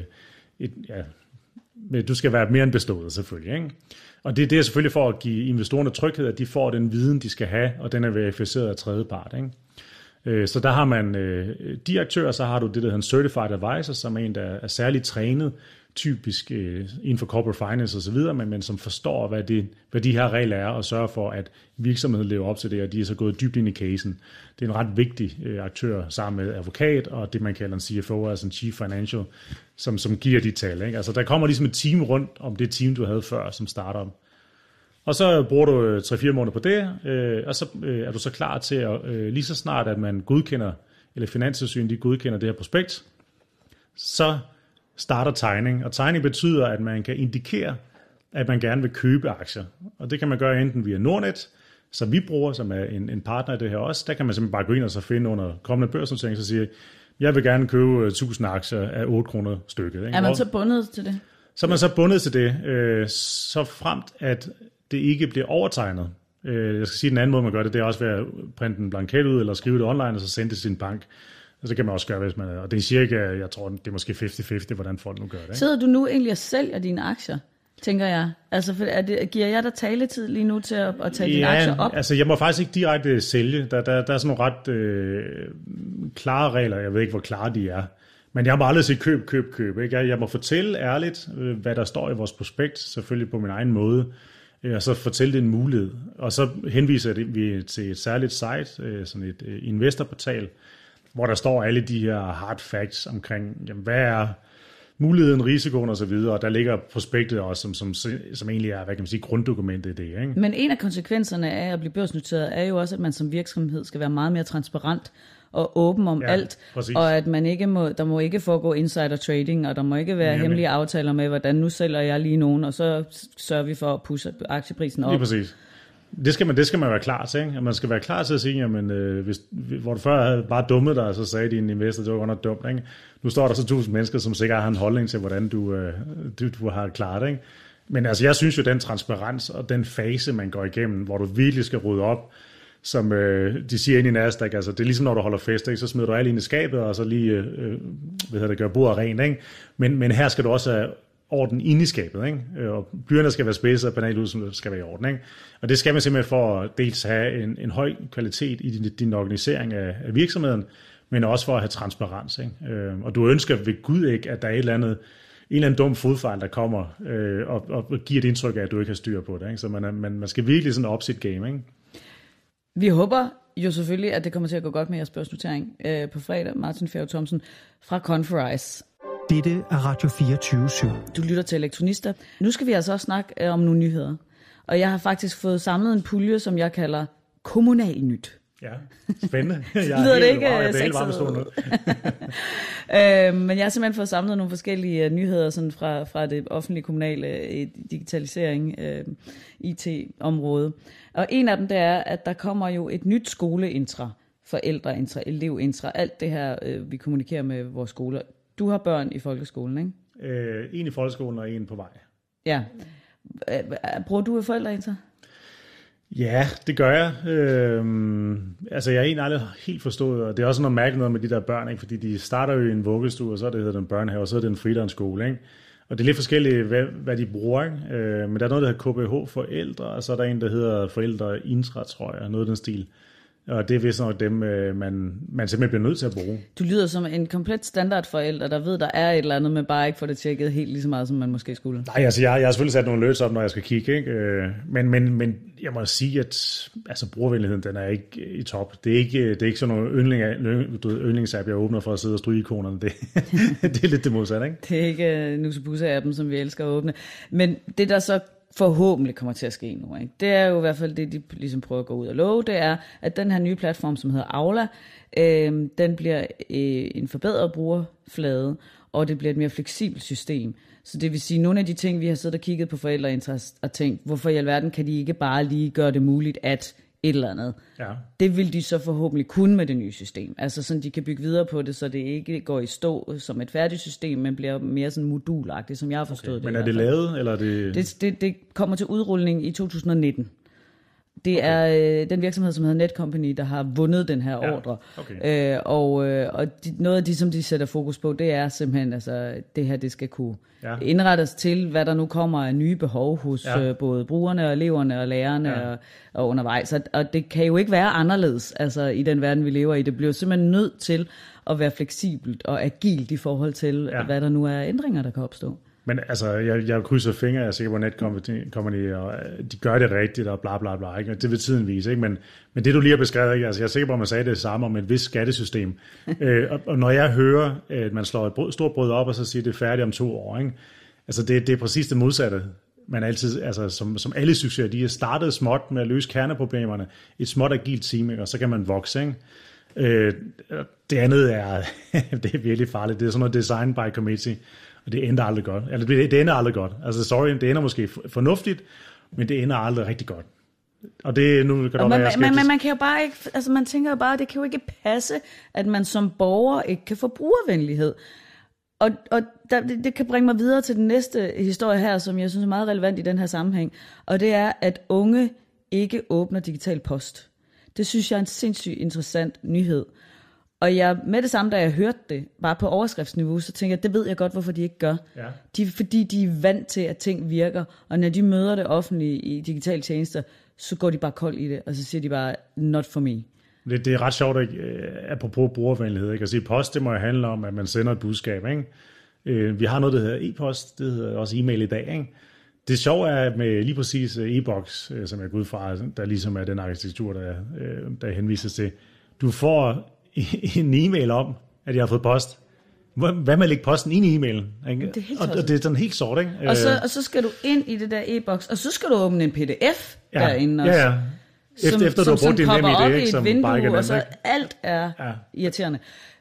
med du skal være mere end bestået selvfølgelig, ikke? Og det er selvfølgelig for at give investorerne tryghed, at de får den viden, de skal have, og den er verificeret af tredjepart, ikke? Så der har man de aktører, så har du det, der hedder en Certified Advisor, som er en, der er særligt trænet, typisk inden for corporate finance osv., men som forstår, hvad de her regler er, og sørger for, at virksomheden lever op til det, og de er så gået dybt ind i casen. Det er en ret vigtig aktør sammen med advokat, og det man kalder en CFO, altså en Chief Financial, som giver de tal, ikke? Altså der kommer ligesom et team rundt om det team, du havde før som startup. Og så bruger du 3-4 måneder på det, og så er du så klar til at lige så snart, at man godkender, eller Finanstilsynet, de godkender det her prospekt, så starter tegning. Og tegning betyder, at man kan indikere, at man gerne vil købe aktier. Og det kan man gøre enten via Nordnet, som vi bruger, som er en partner i det her også. Der kan man simpelthen bare gå ind og så finde under kommende børsnotering, så siger, jeg vil gerne købe 1000 aktier af 8 kroner stykket. Ikke? Er man så bundet til det? Så er man så bundet til det, så fremt, at det ikke bliver overtegnet. Jeg skal sige, den anden måde, man gør det, det er også ved at printe en blanket ud, eller skrive det online, og så sende det til sin bank. Og så kan man også gøre, hvis man er. Og det er cirka, jeg tror, det er måske 50-50, hvordan folk nu gør det. Ikke? Sidder du nu egentlig og sælger dine aktier, tænker jeg? Altså, giver jeg dig taletid lige nu til at tage dine aktier op? Altså, jeg må faktisk ikke direkte sælge. Der er sådan nogle ret klare regler. Jeg ved ikke, hvor klare de er. Men jeg må aldrig sige køb. Ikke? Jeg må fortælle ærligt, hvad der står i vores prospekt, selvfølgelig på min egen måde. Og så fortælle det en mulighed. Og så henviser vi til et særligt site, sådan et investorportal, hvor der står alle de her hard facts omkring, jamen, hvad er muligheden, risikoen og så videre, og der ligger prospektet også, som egentlig er, hvad kan man sige, grunddokumentet i det. Ikke? Men en af konsekvenserne af at blive børsnoteret er jo også, at man som virksomhed skal være meget mere transparent og åben om alt, præcis. Og at man ikke der må ikke foregå insider trading, og der må ikke være hemmelige aftaler med, hvordan nu sælger jeg lige nogen, og så sørger vi for at pusse aktieprisen op. Lige præcis. Det skal man være klar til, ikke? Man skal være klar til at sige, jamen, hvor du før havde bare dummet dig, så sagde din investor, det var godt nok dumt, ikke? Nu står der så 1000 mennesker, som sikkert har en holdning til, hvordan du har klaret det, ikke? Men altså, jeg synes jo, den transparens og den fase, man går igennem, hvor du virkelig skal rydde op, som de siger ind i Nasdaq, altså det er ligesom når du holder fest, ikke? Så smider du alt ind i skabet, og så lige gør bordet rent, ikke? Men her skal du også have orden inde i skabet, ikke? Og blyerne skal være spidse, og banaludsen skal være i orden, ikke? Og det skal man simpelthen for at dels have en høj kvalitet i din organisering af virksomheden, men også for at have transparens, ikke? Og du ønsker ved Gud ikke, at der er et eller andet eller anden dum fodfejl, der kommer og giver et indtryk af, at du ikke har styr på det. Ikke? Så man skal virkelig sådan op sit game. Ikke? Vi håber jo selvfølgelig, at det kommer til at gå godt med jeres børsnotering på fredag. Martin Fjerg Thomsen fra Conferize. Dette er Radio 24/7. Du lytter til Elektronista. Nu skal vi altså også snakke om nogle nyheder. Og jeg har faktisk fået samlet en pulje, som jeg kalder Kommunalnyt. Ja, spændende. Lyder det ikke sexet? Men jeg har simpelthen fået samlet nogle forskellige nyheder sådan fra det offentlige kommunale digitalisering, IT-område. Og en af dem, det er, at der kommer jo et nyt skoleintra, forældreintra, elevintra, alt det her, vi kommunikerer med vores skoler. Du har børn i folkeskolen, ikke? En i folkeskolen og en på vej. Ja. Bruger du forældreintra? Ja, det gør jeg. Altså, jeg har egentlig aldrig helt forstået, og det er også noget mærkeligt noget med de der børn, ikke? Fordi de starter jo i en vuggestue, og så hedder det en børnehave, og så er det en fridagsskole, ikke? Og det er lidt forskelligt, hvad de bruger, ikke? Men der er noget, der hedder KBH Forældre, og så er der en, der hedder Forældreintra, tror jeg, noget af den stil. Og det er vist nok dem, man simpelthen bliver nødt til at bruge. Du lyder som en komplet standardforælder, der ved, der er et eller andet, men bare ikke får det tjekket helt lige så meget, som man måske skulle. Nej, altså jeg har selvfølgelig sat nogle alerts op, når jeg skal kigge, ikke? Men jeg må sige, at altså, brugervenligheden, den er ikke i top. Det er ikke sådan nogle yndlingsapp, jeg åbner for at sidde og stryge ikonerne. Det er lidt det modsatte, ikke? Det er ikke Nusebusse-appen, som vi elsker at åbne. Men det, der så forhåbentlig kommer til at ske nu, ikke? Det er jo i hvert fald det, de ligesom prøver at gå ud og love, det er, at den her nye platform, som hedder Aula, den bliver en forbedret brugerflade, og det bliver et mere fleksibelt system. Så det vil sige, nogle af de ting, vi har siddet og kigget på forældreinterest og tænkt, hvorfor i alverden kan de ikke bare lige gøre det muligt, at et eller andet. Ja. Det vil de så forhåbentlig kunne med det nye system. Altså sådan, de kan bygge videre på det, så det ikke går i stå som et færdigt system, men bliver mere sådan modulagtigt, som jeg har forstået det. Men er det lavet, eller er det... Det kommer til udrulning i 2019. Det er den virksomhed, som hedder Netcompany, der har vundet den her ordre. Okay. Noget af det, som de sætter fokus på, det er simpelthen, altså det her, det skal kunne indrettes til, hvad der nu kommer af nye behov hos både brugerne og eleverne og lærerne og undervejs. Og det kan jo ikke være anderledes, altså i den verden, vi lever i. Det bliver simpelthen nødt til at være fleksibelt og agilt i forhold til, hvad der nu er ændringer, der kan opstå. Men altså, jeg krydser fingre, jeg er sikker på Netcompany, og de gør det rigtigt, og bla bla bla, ikke? Det vil tiden vise, ikke? Men det, du lige har beskrevet, ikke? Altså, jeg er sikker på, at man sagde det samme om et vist skattesystem. Og når jeg hører, at man slår et stort brød op, og så siger, at det er færdigt om 2 år, ikke? Altså, det er præcis det modsatte. Man altid, altså, som alle succeser, de er startet småt med at løse kerneproblemerne, et småt agilt team, ikke? Og så kan man vokse, ikke? Det andet er, det er virkelig farligt. Det er sådan noget design by committee. Og det ender aldrig godt. Eller det ender aldrig godt. Altså sorry, det ender måske fornuftigt, men det ender aldrig rigtig godt. Og det nu kan men man kan jo bare ikke, altså man tænker jo bare, det kan jo ikke passe, at man som borger ikke kan få brugervenlighed. Og det kan bringe mig videre til den næste historie her, som jeg synes er meget relevant i den her sammenhæng. Og det er, at unge ikke åbner digital post. Det synes jeg er en sindssygt interessant nyhed. Og jeg, med det samme, da jeg hørte det, bare på overskriftsniveau, så tænker jeg, det ved jeg godt, hvorfor de ikke gør. Ja. Fordi de er vant til, at ting virker, og når de møder det offentlige i digitale tjenester, så går de bare kold i det, og så siger de bare, not for me. Det er ret sjovt, apropos brugervenlighed, ikke? At sige, post, det må jo handle om, at man sender et budskab, ikke? Vi har noget, der hedder e-post, det hedder også e-mail i dag, ikke? Det sjove er med lige præcis e-boks, som jeg går ud fra, der ligesom er den arkitektur, der henvises til. Du får en e-mail om, at jeg har fået post. Hvad med at lægge posten ind i e-mailen? Ikke? Og det er sådan helt sort, ikke? Og så skal du ind i det der e-boks, og så skal du åbne en pdf derinde også. Ja. Efter du har brugt din NemID, ikke? Som vindue, bare ikke er og så alt er irriterende.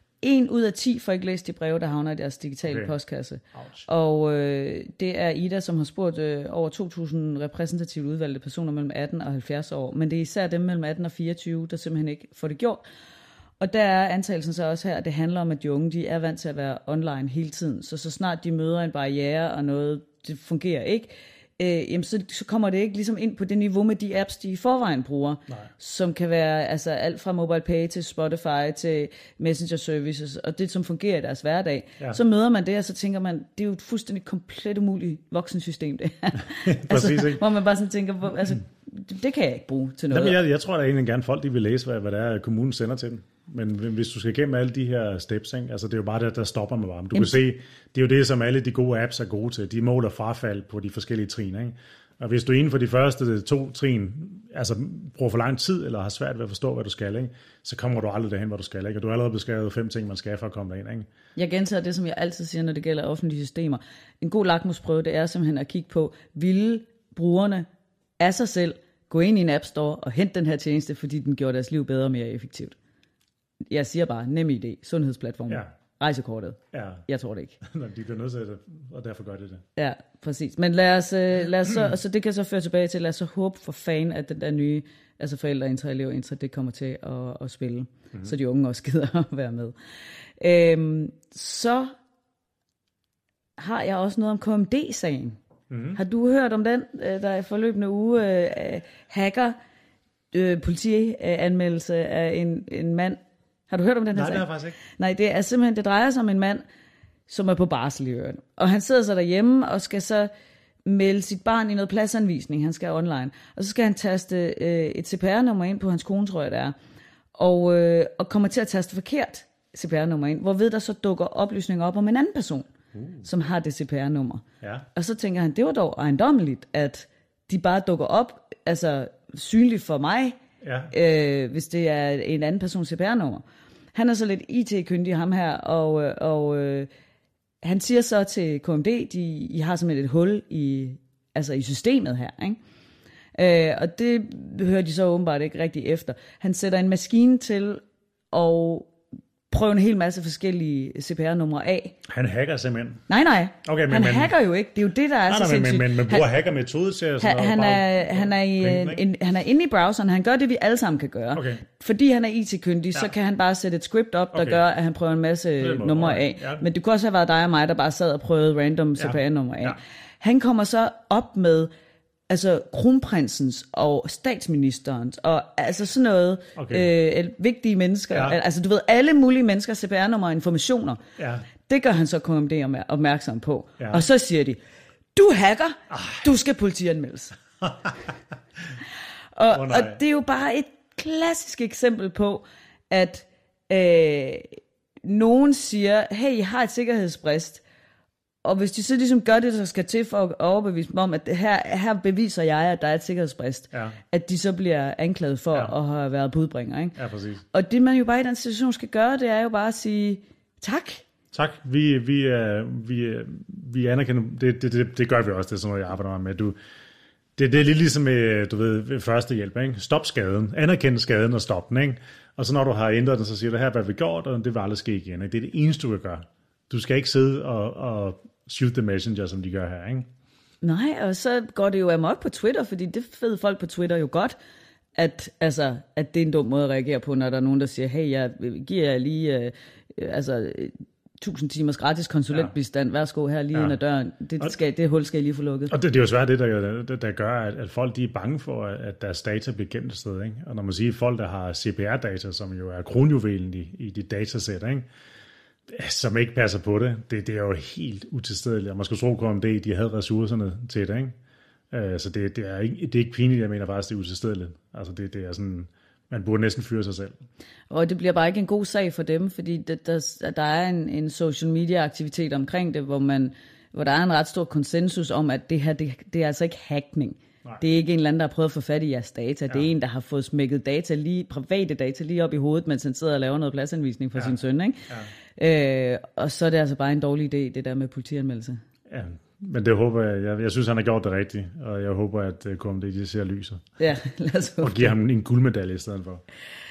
1 ud af 10 får ikke læst de breve, der havner i deres digitale postkasse. Ouch. Og det er Ida, som har spurgt over 2.000 repræsentativt udvalgte personer mellem 18 og 70 år. Men det er især dem mellem 18 og 24, der simpelthen ikke får det gjort. Og der er antagelsen så også her, at det handler om, at de unge de er vant til at være online hele tiden. Så snart de møder en barriere og noget, det fungerer ikke, jamen så kommer det ikke ligesom ind på det niveau med de apps, de i forvejen bruger. Nej. Som kan være altså alt fra MobilePay til Spotify til Messenger Services, og det som fungerer i deres hverdag. Ja. Så møder man det, og så tænker man, det er jo et fuldstændig komplet umuligt voksensystem, det her. Altså, hvor man bare sådan tænker, altså, det kan jeg ikke bruge til noget. Jamen, jeg tror da egentlig gerne folk, de vil læse, hvad det er, kommunen sender til dem. Men hvis du skal igennem alle de her steps, ikke? Altså det er jo bare det, der stopper med varme. Du kan se, det er jo det, som alle de gode apps er gode til. De måler frafald på de forskellige trin, ikke? Og hvis du inden for de første 2 trin altså bruger for lang tid, eller har svært ved at forstå, hvad du skal, ikke? Så kommer du aldrig derhen, hvor du skal. Ikke? Og du har allerede beskrevet 5 ting, man skal for at komme derind. Ikke? Jeg gentager det, som jeg altid siger, når det gælder offentlige systemer. En god lakmusprøve, det er simpelthen at kigge på, ville brugerne af sig selv gå ind i en App Store og hente den her tjeneste, fordi den gjorde deres liv bedre og mere effektivt. Jeg siger bare, NemID, sundhedsplatformen, rejsekortet. Ja. Jeg tror det ikke. De bliver nødt til det, og derfor gør det. Ja, præcis. Men lad os så det kan så føre tilbage til, lad os så håbe for fan, at den der nye, altså forældreintra, elevintra, det kommer til at spille, så de unge også gider at være med. Så har jeg også noget om KMD-sagen. Har du hørt om den, der i forløbende uge hacker politianmeldelse af en mand? Har du hørt om den her sag? Nej, det har jeg faktisk ikke. Nej, det er simpelthen, det drejer sig om en mand, som er på barsel i øvrigt. Og han sidder så derhjemme og skal så melde sit barn i noget pladsanvisning. Han skal online. Og så skal han taste et CPR-nummer ind på hans kone, tror jeg det er. Og kommer til at taste forkert CPR-nummer ind, hvorved der så dukker oplysninger op om en anden person, som har det CPR-nummer. Ja. Og så tænker han, det var dog ejendommeligt, at de bare dukker op, altså synligt for mig, hvis det er en anden persons CPR-nummer. Han er så lidt IT-kyndig, ham her, og han siger så til KMD, I har simpelthen et hul i systemet her, ikke? Og det hører de så åbenbart ikke rigtig efter. Han sætter en maskine til og prøve en hel masse forskellige CPR-numre af. Han hacker simpelthen? Nej. Okay, han hacker jo ikke. Det er jo det, der er så sindssygt. Men bruger hackermetode til at han er inde i browseren. Han gør det, vi alle sammen kan gøre. Okay. Fordi han er IT-kyndig, så kan han bare sætte et script op, der gør, at han prøver en masse numre af. Ja. Men det kunne også have været dig og mig, der bare sad og prøvede random CPR-numre af. Ja. Han kommer så op med kronprinsens og statsministerens og altså sådan noget vigtige mennesker, altså du ved, alle mulige mennesker CPR-nummer og informationer. Ja. Det gør han så KMD opmærksom på. Ja. Og så siger de, du hacker, du skal politianmeldes. og det er jo bare et klassisk eksempel på, at nogen siger, hey, jeg har et sikkerhedsbrist. Og hvis de så ligesom gør det, der skal til for at overbevise dem om, at her beviser jeg, at der er et sikkerhedsbrist, at de så bliver anklaget for at have været budbringer. Ikke? Ja, præcis. Og det man jo bare i den situation skal gøre, det er jo bare at sige tak. Tak. Vi anerkender, det gør vi også, det er sådan noget, jeg arbejder med. Det er lidt ligesom med, du ved, førstehjælp, ikke? Stop skaden, anerkend skaden og stop den, ikke? Og så når du har ændret den, så siger du, her hvad vi gjort, og det vil aldrig ske igen. Ikke? Det er det eneste, du kan gøre. Du skal ikke sidde og shoot the messenger, som de gør her, ikke? Nej, og så går det jo amok på Twitter, fordi det ved folk på Twitter jo godt, at det er en dum måde at reagere på, når der er nogen, der siger, hey, jeg giver jer lige 1000 timers gratis konsulentbistand, værsgo her lige ind ad døren, det hul skal I lige få lukket. Og det er jo svært det, der gør, at folk de er bange for, at deres data bliver gemt et sted, ikke? Og når man siger folk, der har CPR-data, som jo er kronjuvelen i dit datasæt, ikke? Som ikke passer på det er jo helt utilstedeligt. Og man skal tro på, de havde ressourcerne til det, ikke? Så det er ikke pinligt, jeg mener faktisk, det er utilstedeligt. Altså det er sådan, man burde næsten fyre sig selv. Og det bliver bare ikke en god sag for dem, fordi der er en social media aktivitet omkring det, hvor der er en ret stor konsensus om, at det her, det er altså ikke hackning. Nej. Det er ikke en eller anden, der har prøvet at få fat i jeres data. Det er en, der har fået smækket private data lige op i hovedet, mens han sidder og laver noget pladsanvisning for sin søn, ikke? Ja. Og så er det altså bare en dårlig idé, det der med politianmeldelse. Ja, men det håber jeg synes, han har gjort det rigtigt, og jeg håber, at KMD de ser lyset. Ja, lad os håbe. Og giver ham en guldmedalje i stedet for.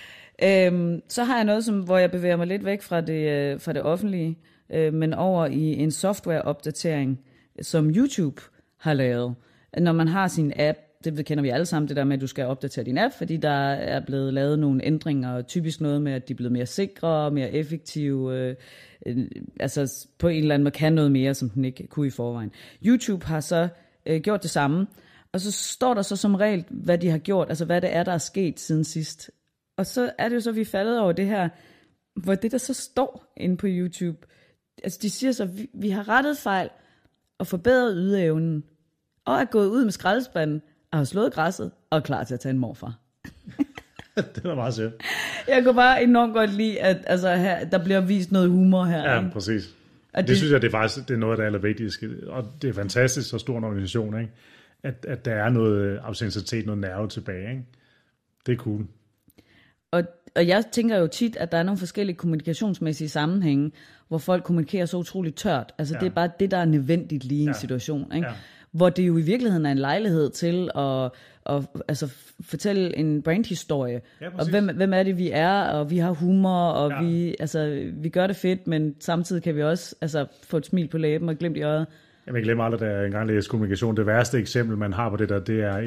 Så har jeg noget, hvor jeg bevæger mig lidt væk fra det offentlige, men over i en softwareopdatering, som YouTube har lavet. Når man har sin app, det kender vi alle sammen, det der med, at du skal opdatere din app, fordi der er blevet lavet nogle ændringer, typisk noget med, at de er blevet mere sikre, mere effektive, altså på en eller anden måde kan noget mere, som den ikke kunne i forvejen. YouTube har så gjort det samme, og så står der så som regel, hvad de har gjort, altså hvad det er, der er sket siden sidst. Og så er det jo så, vi er faldet over det her, hvor det der så står inde på YouTube, altså de siger så, vi har rettet fejl og forbedret ydeevnen, og er gået ud med skraldespanden, og har slået græsset, og er klar til at tage en morfar. Det var meget sødt. Jeg kunne bare enormt godt lide, at altså, her, der bliver vist noget humor her. Ja, ikke? præcis. Det synes jeg, det er noget af det allervigtigste. Og det er fantastisk, så stor en organisation, ikke? At der er noget autenticitet, noget nerve tilbage. Ikke? Det er cool. Og jeg tænker jo tit, at der er nogle forskellige kommunikationsmæssige sammenhænge, hvor folk kommunikerer så utroligt tørt. Altså det er bare det, der er nødvendigt lige i en situation. Ikke? Ja. Hvor det jo i virkeligheden er en lejlighed til at altså fortælle en brandhistorie. Ja, og hvem er det, vi er, og vi har humor, og vi gør det fedt, men samtidig kan vi også få et smil på læben og glimt i øjet. Jeg glemmer aldrig, da jeg engang læste kommunikation. Det værste eksempel, man har på det der, det er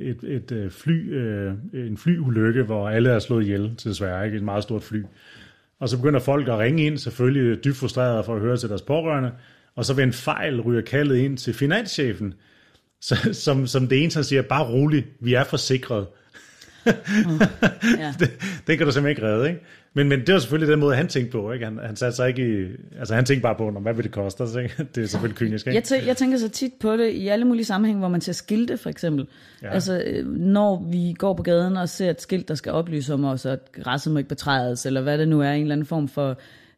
en flyulykke, hvor alle er slået ihjel til Sverige, ikke? Et meget stort fly. Og så begynder folk at ringe ind, selvfølgelig dybt frustrerede for at høre til deres pårørende, og så ved en fejl ryger kaldet ind til finanschefen, som det ene, han siger, bare rolig, vi er forsikret. Det kan du simpelthen ikke redde, ikke? Men det var selvfølgelig den måde, han tænkte på, ikke? Han satte sig ikke han tænkte bare på, hvad vil det koste os, ikke? Det er selvfølgelig kynisk, ikke? Jeg tænker så tit på det i alle mulige sammenhænge, hvor man ser skilte, for eksempel. Ja. Altså, når vi går på gaden og ser et skilt, der skal oplyse om os, at græsset må ikke betrædes, eller hvad det nu er, en eller anden form for,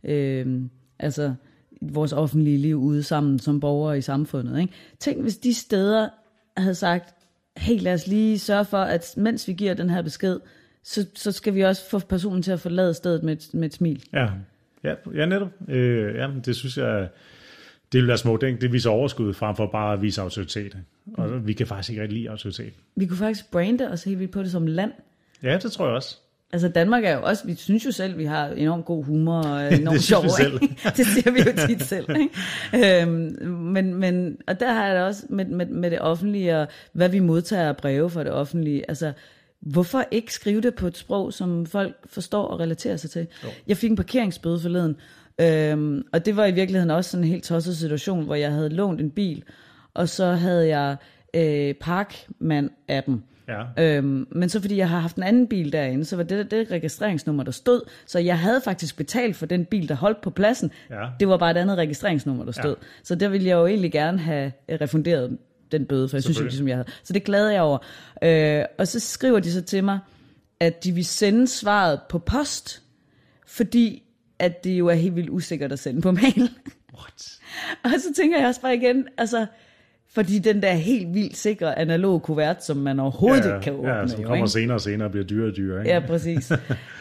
vores offentlige liv ude sammen som borgere i samfundet, ikke? Tænk, hvis de steder havde sagt, hey, lad os lige sørge for, at mens vi giver den her besked, så skal vi også få personen til at forlade stedet med et smil. Ja, netop. Det synes jeg, det vil være smukt. Det viser overskud, frem for bare at vise autoritet. Og vi kan faktisk ikke rigtig lide autoritet. Vi kunne faktisk brande os helt vildt på det som land. Ja, det tror jeg også. Altså Danmark er jo også, vi synes jo selv, vi har enormt god humor og enormt sjov. Det siger vi jo tit selv. Ikke? Men og der har jeg det også med det offentlige, og hvad vi modtager af breve fra det offentlige. Altså, hvorfor ikke skrive det på et sprog, som folk forstår og relaterer sig til? Jo. Jeg fik en parkeringsbøde forleden, og det var i virkeligheden også sådan en helt tosset situation, hvor jeg havde lånt en bil, og så havde jeg Parkmand-appen. Ja. Men så fordi jeg har haft en anden bil derinde, så var det registreringsnummer, der stod. Så jeg havde faktisk betalt for den bil, der holdt på pladsen. Ja. Det var bare et andet registreringsnummer, der stod. Ja. Så der ville jeg jo egentlig gerne have refunderet den bøde, for jeg synes ikke, som jeg havde. Så det glæder jeg over. Og så skriver de så til mig, at de vil sende svaret på post, fordi at det jo er helt vildt usikkert at sende på mail. What? Og så tænker jeg også bare igen, fordi den der helt vildt sikre analog kuvert, som man overhovedet ikke kan åbne. Ja, som kommer senere og senere og bliver dyrere og dyrere. Ikke? Ja, præcis.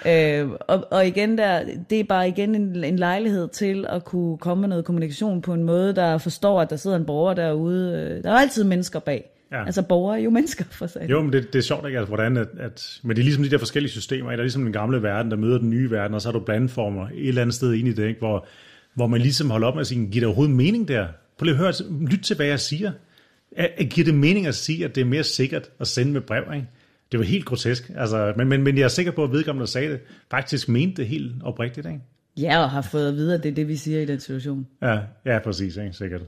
Og igen det er bare igen en lejlighed til at kunne komme med noget kommunikation på en måde, der forstår, at der sidder en borger derude. Der er altid mennesker bag. Ja. Altså borgere er jo mennesker for sig. Jo, men det er sjovt, ikke? Altså, hvordan men det er ligesom de der forskellige systemer. Der er ligesom den gamle verden, der møder den nye verden, og så har du blandformer et eller andet sted ind i det, ikke? Hvor man ligesom holder op med at sige, giver det overhovedet mening der? Prøv lige at høre, lyt til, hvad jeg siger. Giver det mening at sige, at det er mere sikkert at sende med brev, ikke? Det var helt grotesk. Altså, men jeg er sikker på, at vedkommende, der sagde det, faktisk mente det helt oprigtigt, ikke? Ja, og har fået at vide, at det er det, vi siger i den situation. Ja, præcis, ikke? Sikkert.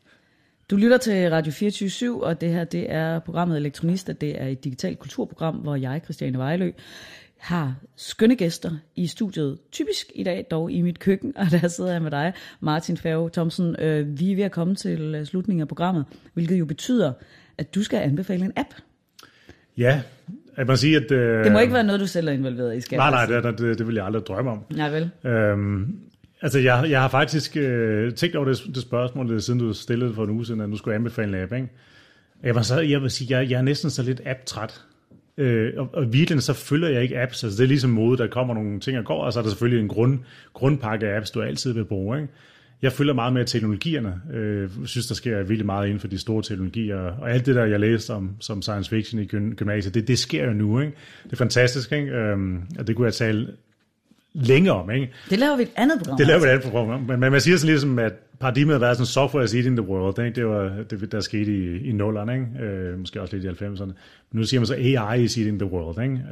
Du lytter til Radio 24/7, og det her, det er programmet Elektronista. Det er et digitalt kulturprogram, hvor jeg, Christiane Vejlø, har skønne gæster i studiet. Typisk i dag dog i mit køkken, og der sidder jeg med dig, Martin Færge Thomsen. Vi er ved at komme til slutningen af programmet, hvilket jo betyder, at du skal anbefale en app. Ja, jeg må sige, at... det må ikke være noget, du selv er involveret i, skal Nej, det vil jeg aldrig drømme om. Nej vel? Altså, jeg har faktisk tænkt over det spørgsmål, siden du stillede for en uge siden, at du skulle anbefale en app, ikke? Jeg vil sige, jeg er næsten så lidt app-træt. Og virkelig så følger jeg ikke apps. Altså, det er ligesom mode, der kommer nogle ting og går, og så er der selvfølgelig en grundpakke af apps, du altid vil bruge, ikke? Jeg følger meget med teknologierne. Jeg synes, der sker virkelig meget inden for de store teknologier. Og alt det der, jeg læste som science fiction i gymnasiet, det sker jo nu, ikke? Det er fantastisk, ikke? Og det kunne jeg tale længe om, ikke? Det laver vi et andet program. Men man siger sådan ligesom, at paradigmet har været sådan software is eating the world, ikke? Det var det, der skete i 0'erne, ikke? Måske også lidt i 90'erne. Men nu siger man så, AI is eating the world, ikke?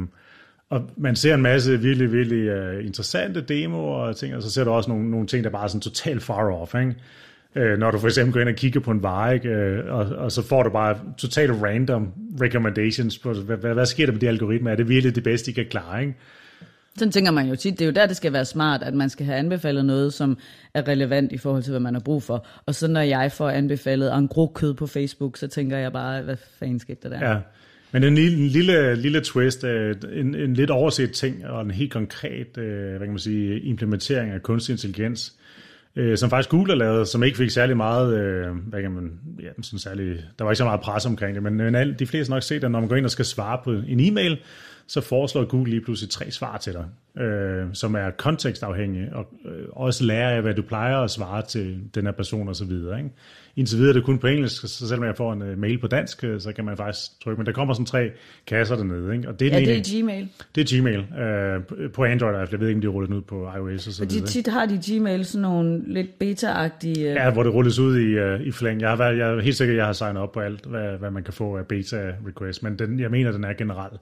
Og man ser en masse virkelig, virkelig interessante demoer og ting, og så ser du også nogle ting, der bare er sådan totalt far off, ikke? Når du for eksempel går ind og kigger på en vare, ikke? Og så får du bare totalt random recommendations på, hvad sker der med de algoritmer? Er det virkelig det bedste, de kan klare, ikke? Sådan tænker man jo tit. Det er jo der, det skal være smart, at man skal have anbefalet noget, som er relevant i forhold til, hvad man har brug for. Og så når jeg får anbefalet en grå kød på Facebook, så tænker jeg bare, hvad fanden skete der der? Ja. Men en lille twist, en lidt overset ting, og en helt konkret, hvad kan man sige, implementering af kunstig intelligens, som faktisk Google har lavet, som ikke fik særlig meget, hvad kan man, ja, sådan særlig, der var ikke så meget pres omkring det, men de fleste nok set, at når man går ind og skal svare på en e-mail, så foreslår Google lige pludselig 3 svar til dig, som er kontekstafhængige, og også lærer af, hvad du plejer at svare til den her person og så videre. Ikke? Indtil videre er det kun på engelsk, så selvom jeg får en mail på dansk, så kan man faktisk trykke, men der kommer sådan 3 kasser dernede. Ikke? Og det er det er Gmail. Det er Gmail. På Android, jeg ved ikke, om de er rullet ud på iOS og så videre. Og tit har de Gmail sådan nogle lidt beta-agtige... Ja, hvor det rulles ud i flæng. Jeg er helt sikker, at jeg har signet op på alt, hvad man kan få af beta-request, men jeg mener, den er generelt.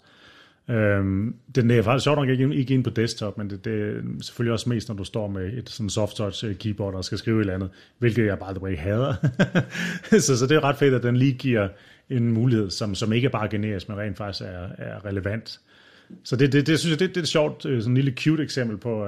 Den er faktisk sjovt nok ikke ind på desktop, men det er selvfølgelig også mest, når du står med et sådan soft touch keyboard og skal skrive et eller andet, hvilket jeg by the way hader. så det er ret fedt, at den lige giver en mulighed, som ikke er bare generisk, men rent faktisk er relevant. Så det synes jeg, det er et sjovt, sådan en lille cute eksempel på,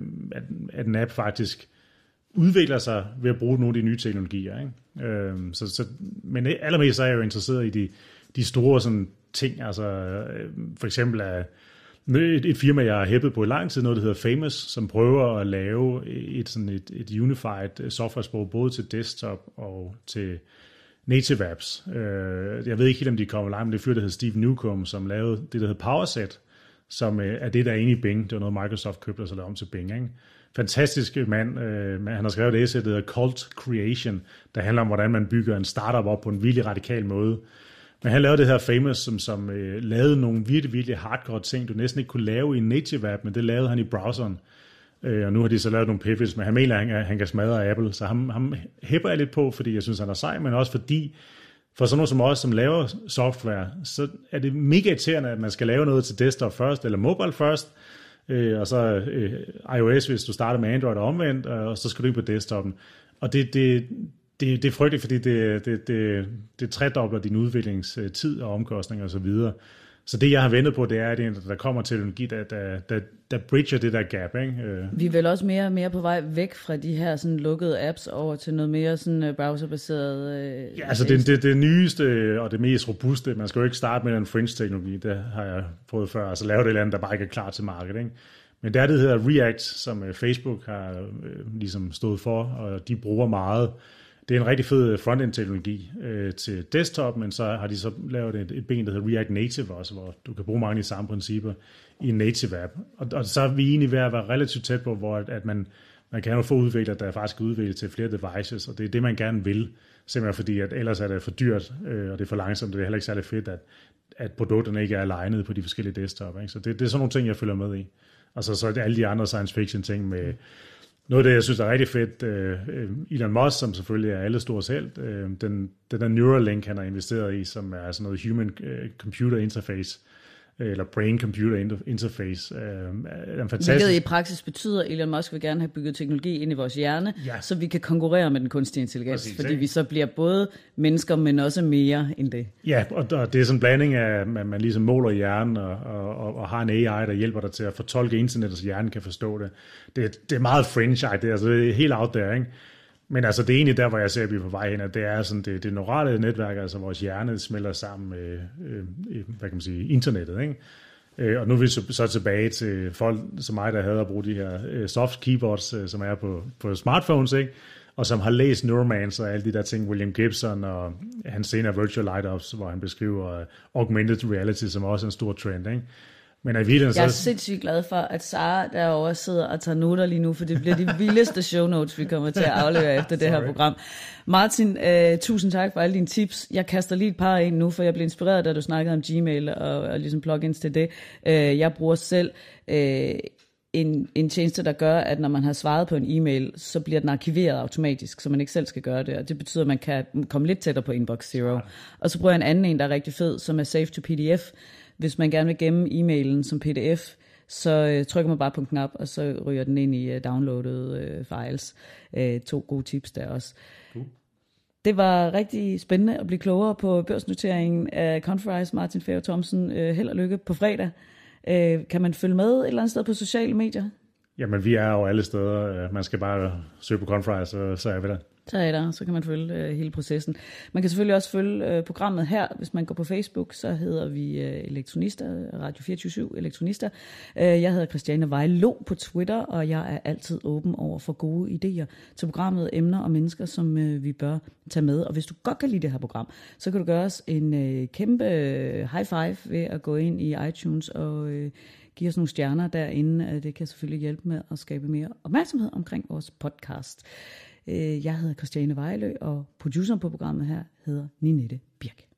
at en app faktisk udvikler sig ved at bruge nogle af de nye teknologier. Ikke? Men allermest er jeg jo interesseret i de store sådan ting, altså for eksempel er et firma, jeg har hæppet på i lang tid, noget der hedder Famous, som prøver at lave et unified softwaresprog, både til desktop og til native apps. Jeg ved ikke helt, om de kommer langt, men det fyr, der hedder Steve Newcomb, som lavede det, der hedder PowerSet, som er det, der er inde i Bing. Det var noget, Microsoft købte og så lavede om til Bing. Ikke? Fantastisk mand. Han har skrevet et essay, der hedder Cult Creation, der handler om, hvordan man bygger en startup op på en virkelig radikal måde. Men han lavede det her Famous, som lavede nogle virkelig hardcore ting, du næsten ikke kunne lave i en native app, men det lavede han i browseren. Og nu har de så lavet nogle pivots, men han mener, at han kan smadre Apple, så ham hæpper jeg lidt på, fordi jeg synes, han er sej, men også fordi, for sådan noget som os, som laver software, så er det mega irriterende, at man skal lave noget til desktop først, eller mobile først, og så iOS, hvis du starter med Android og omvendt, og så skal du ind på desktopen. Og det er frygteligt, fordi det tredobler din udviklingstid og omkostninger og så videre. Så det, jeg har ventet på, det er, at der kommer teknologi, der bridger det der gap. Ikke? Vi er vel også mere og mere på vej væk fra de her sådan lukkede apps over til noget mere sådan browserbaseret... Ja, altså det nyeste og det mest robuste, man skal jo ikke starte med en Fringe-teknologi, det har jeg prøvet før, altså lave det eller andet, der bare ikke er klar til markedet. Ikke? Men det hedder React, som Facebook har ligesom stået for, og de bruger meget. Det er en rigtig fed frontend-teknologi til desktop, men så har de så lavet et ben, der hedder React Native også, hvor du kan bruge mange af de samme principper i en native app. Og så er vi egentlig ved at være relativt tæt på, hvor at man kan jo få udvikler, der faktisk udviklet til flere devices, og det er det, man gerne vil, simpelthen fordi, at ellers er det for dyrt, og det er for langsomt, og det er heller ikke særlig fedt, at produkterne ikke er alignet på de forskellige desktop. Ikke? Så det er sådan nogle ting, jeg følger med i. Og så er det alle de andre science fiction ting med... Noget af det, jeg synes, er rigtig fedt, Elon Musk, som selvfølgelig er alle stores held, den der Neuralink, han har investeret i, som er sådan noget human-computer interface, eller brain-computer interface. Hvilket i praksis betyder, at Elon Musk vil gerne have bygget teknologi ind i vores hjerne, så vi kan konkurrere med den kunstige intelligens, præcis, fordi vi så bliver både mennesker, men også mere end det. Ja, og det er sådan en blanding af, at man ligesom måler hjernen, og har en AI, der hjælper dig til at fortolke internet, så hjernen kan forstå det. Det er meget Fringe-agtigt, altså det er helt out there, ikke? Men altså det er egentlig der, hvor jeg ser, at vi er på vej hen, at det er sådan det neurale netværk, altså vores hjerne smelter sammen med, hvad kan man sige, internettet, ikke? Og nu er vi så tilbage til folk som mig, der hader at bruge de her soft keyboards, som er på smartphones, ikke? Og som har læst Neuromancer og alle de der ting, William Gibson og hans senere Virtual Light-Ups, hvor han beskriver augmented reality, som også er en stor trend, ikke? Men jeg er sindssygt glad for, at Sara derovre sidder og tager noter lige nu, for det bliver de vildeste show notes, vi kommer til at aflevere efter det her program. Martin, tusind tak for alle dine tips. Jeg kaster lige et par ind nu, for jeg blev inspireret, da du snakkede om Gmail og ligesom plugins til det. Jeg bruger selv en tjeneste, der gør, at når man har svaret på en e-mail, så bliver den arkiveret automatisk, så man ikke selv skal gøre det. Og det betyder, at man kan komme lidt tættere på Inbox Zero. Og så bruger jeg en anden der er rigtig fed, som er Save to PDF. Hvis man gerne vil gemme e-mailen som pdf, så trykker man bare på en knap, og så ryger den ind i downloadede files. 2 gode tips der også. Det var rigtig spændende at blive klogere på børsnoteringen af Conference. Martin Fehr Thomsen, held og lykke på fredag. Kan man følge med et eller andet sted på sociale medier? Jamen, vi er jo alle steder. Man skal bare søge på Conference, så er vi der. teater, så kan man følge hele processen. Man kan selvfølgelig også følge programmet her, hvis man går på Facebook, så hedder vi Elektronister, Radio 24/7 Elektronister. Jeg hedder Christiane Vejlo på Twitter, og jeg er altid åben over for gode idéer til programmet, emner og mennesker, som vi bør tage med. Og hvis du godt kan lide det her program, så kan du gøre os en kæmpe high five ved at gå ind i iTunes og give os nogle stjerner derinde. Det kan selvfølgelig hjælpe med at skabe mere opmærksomhed omkring vores podcast. Jeg hedder Christiane Vejlø, og produceren på programmet her hedder Ninette Birk.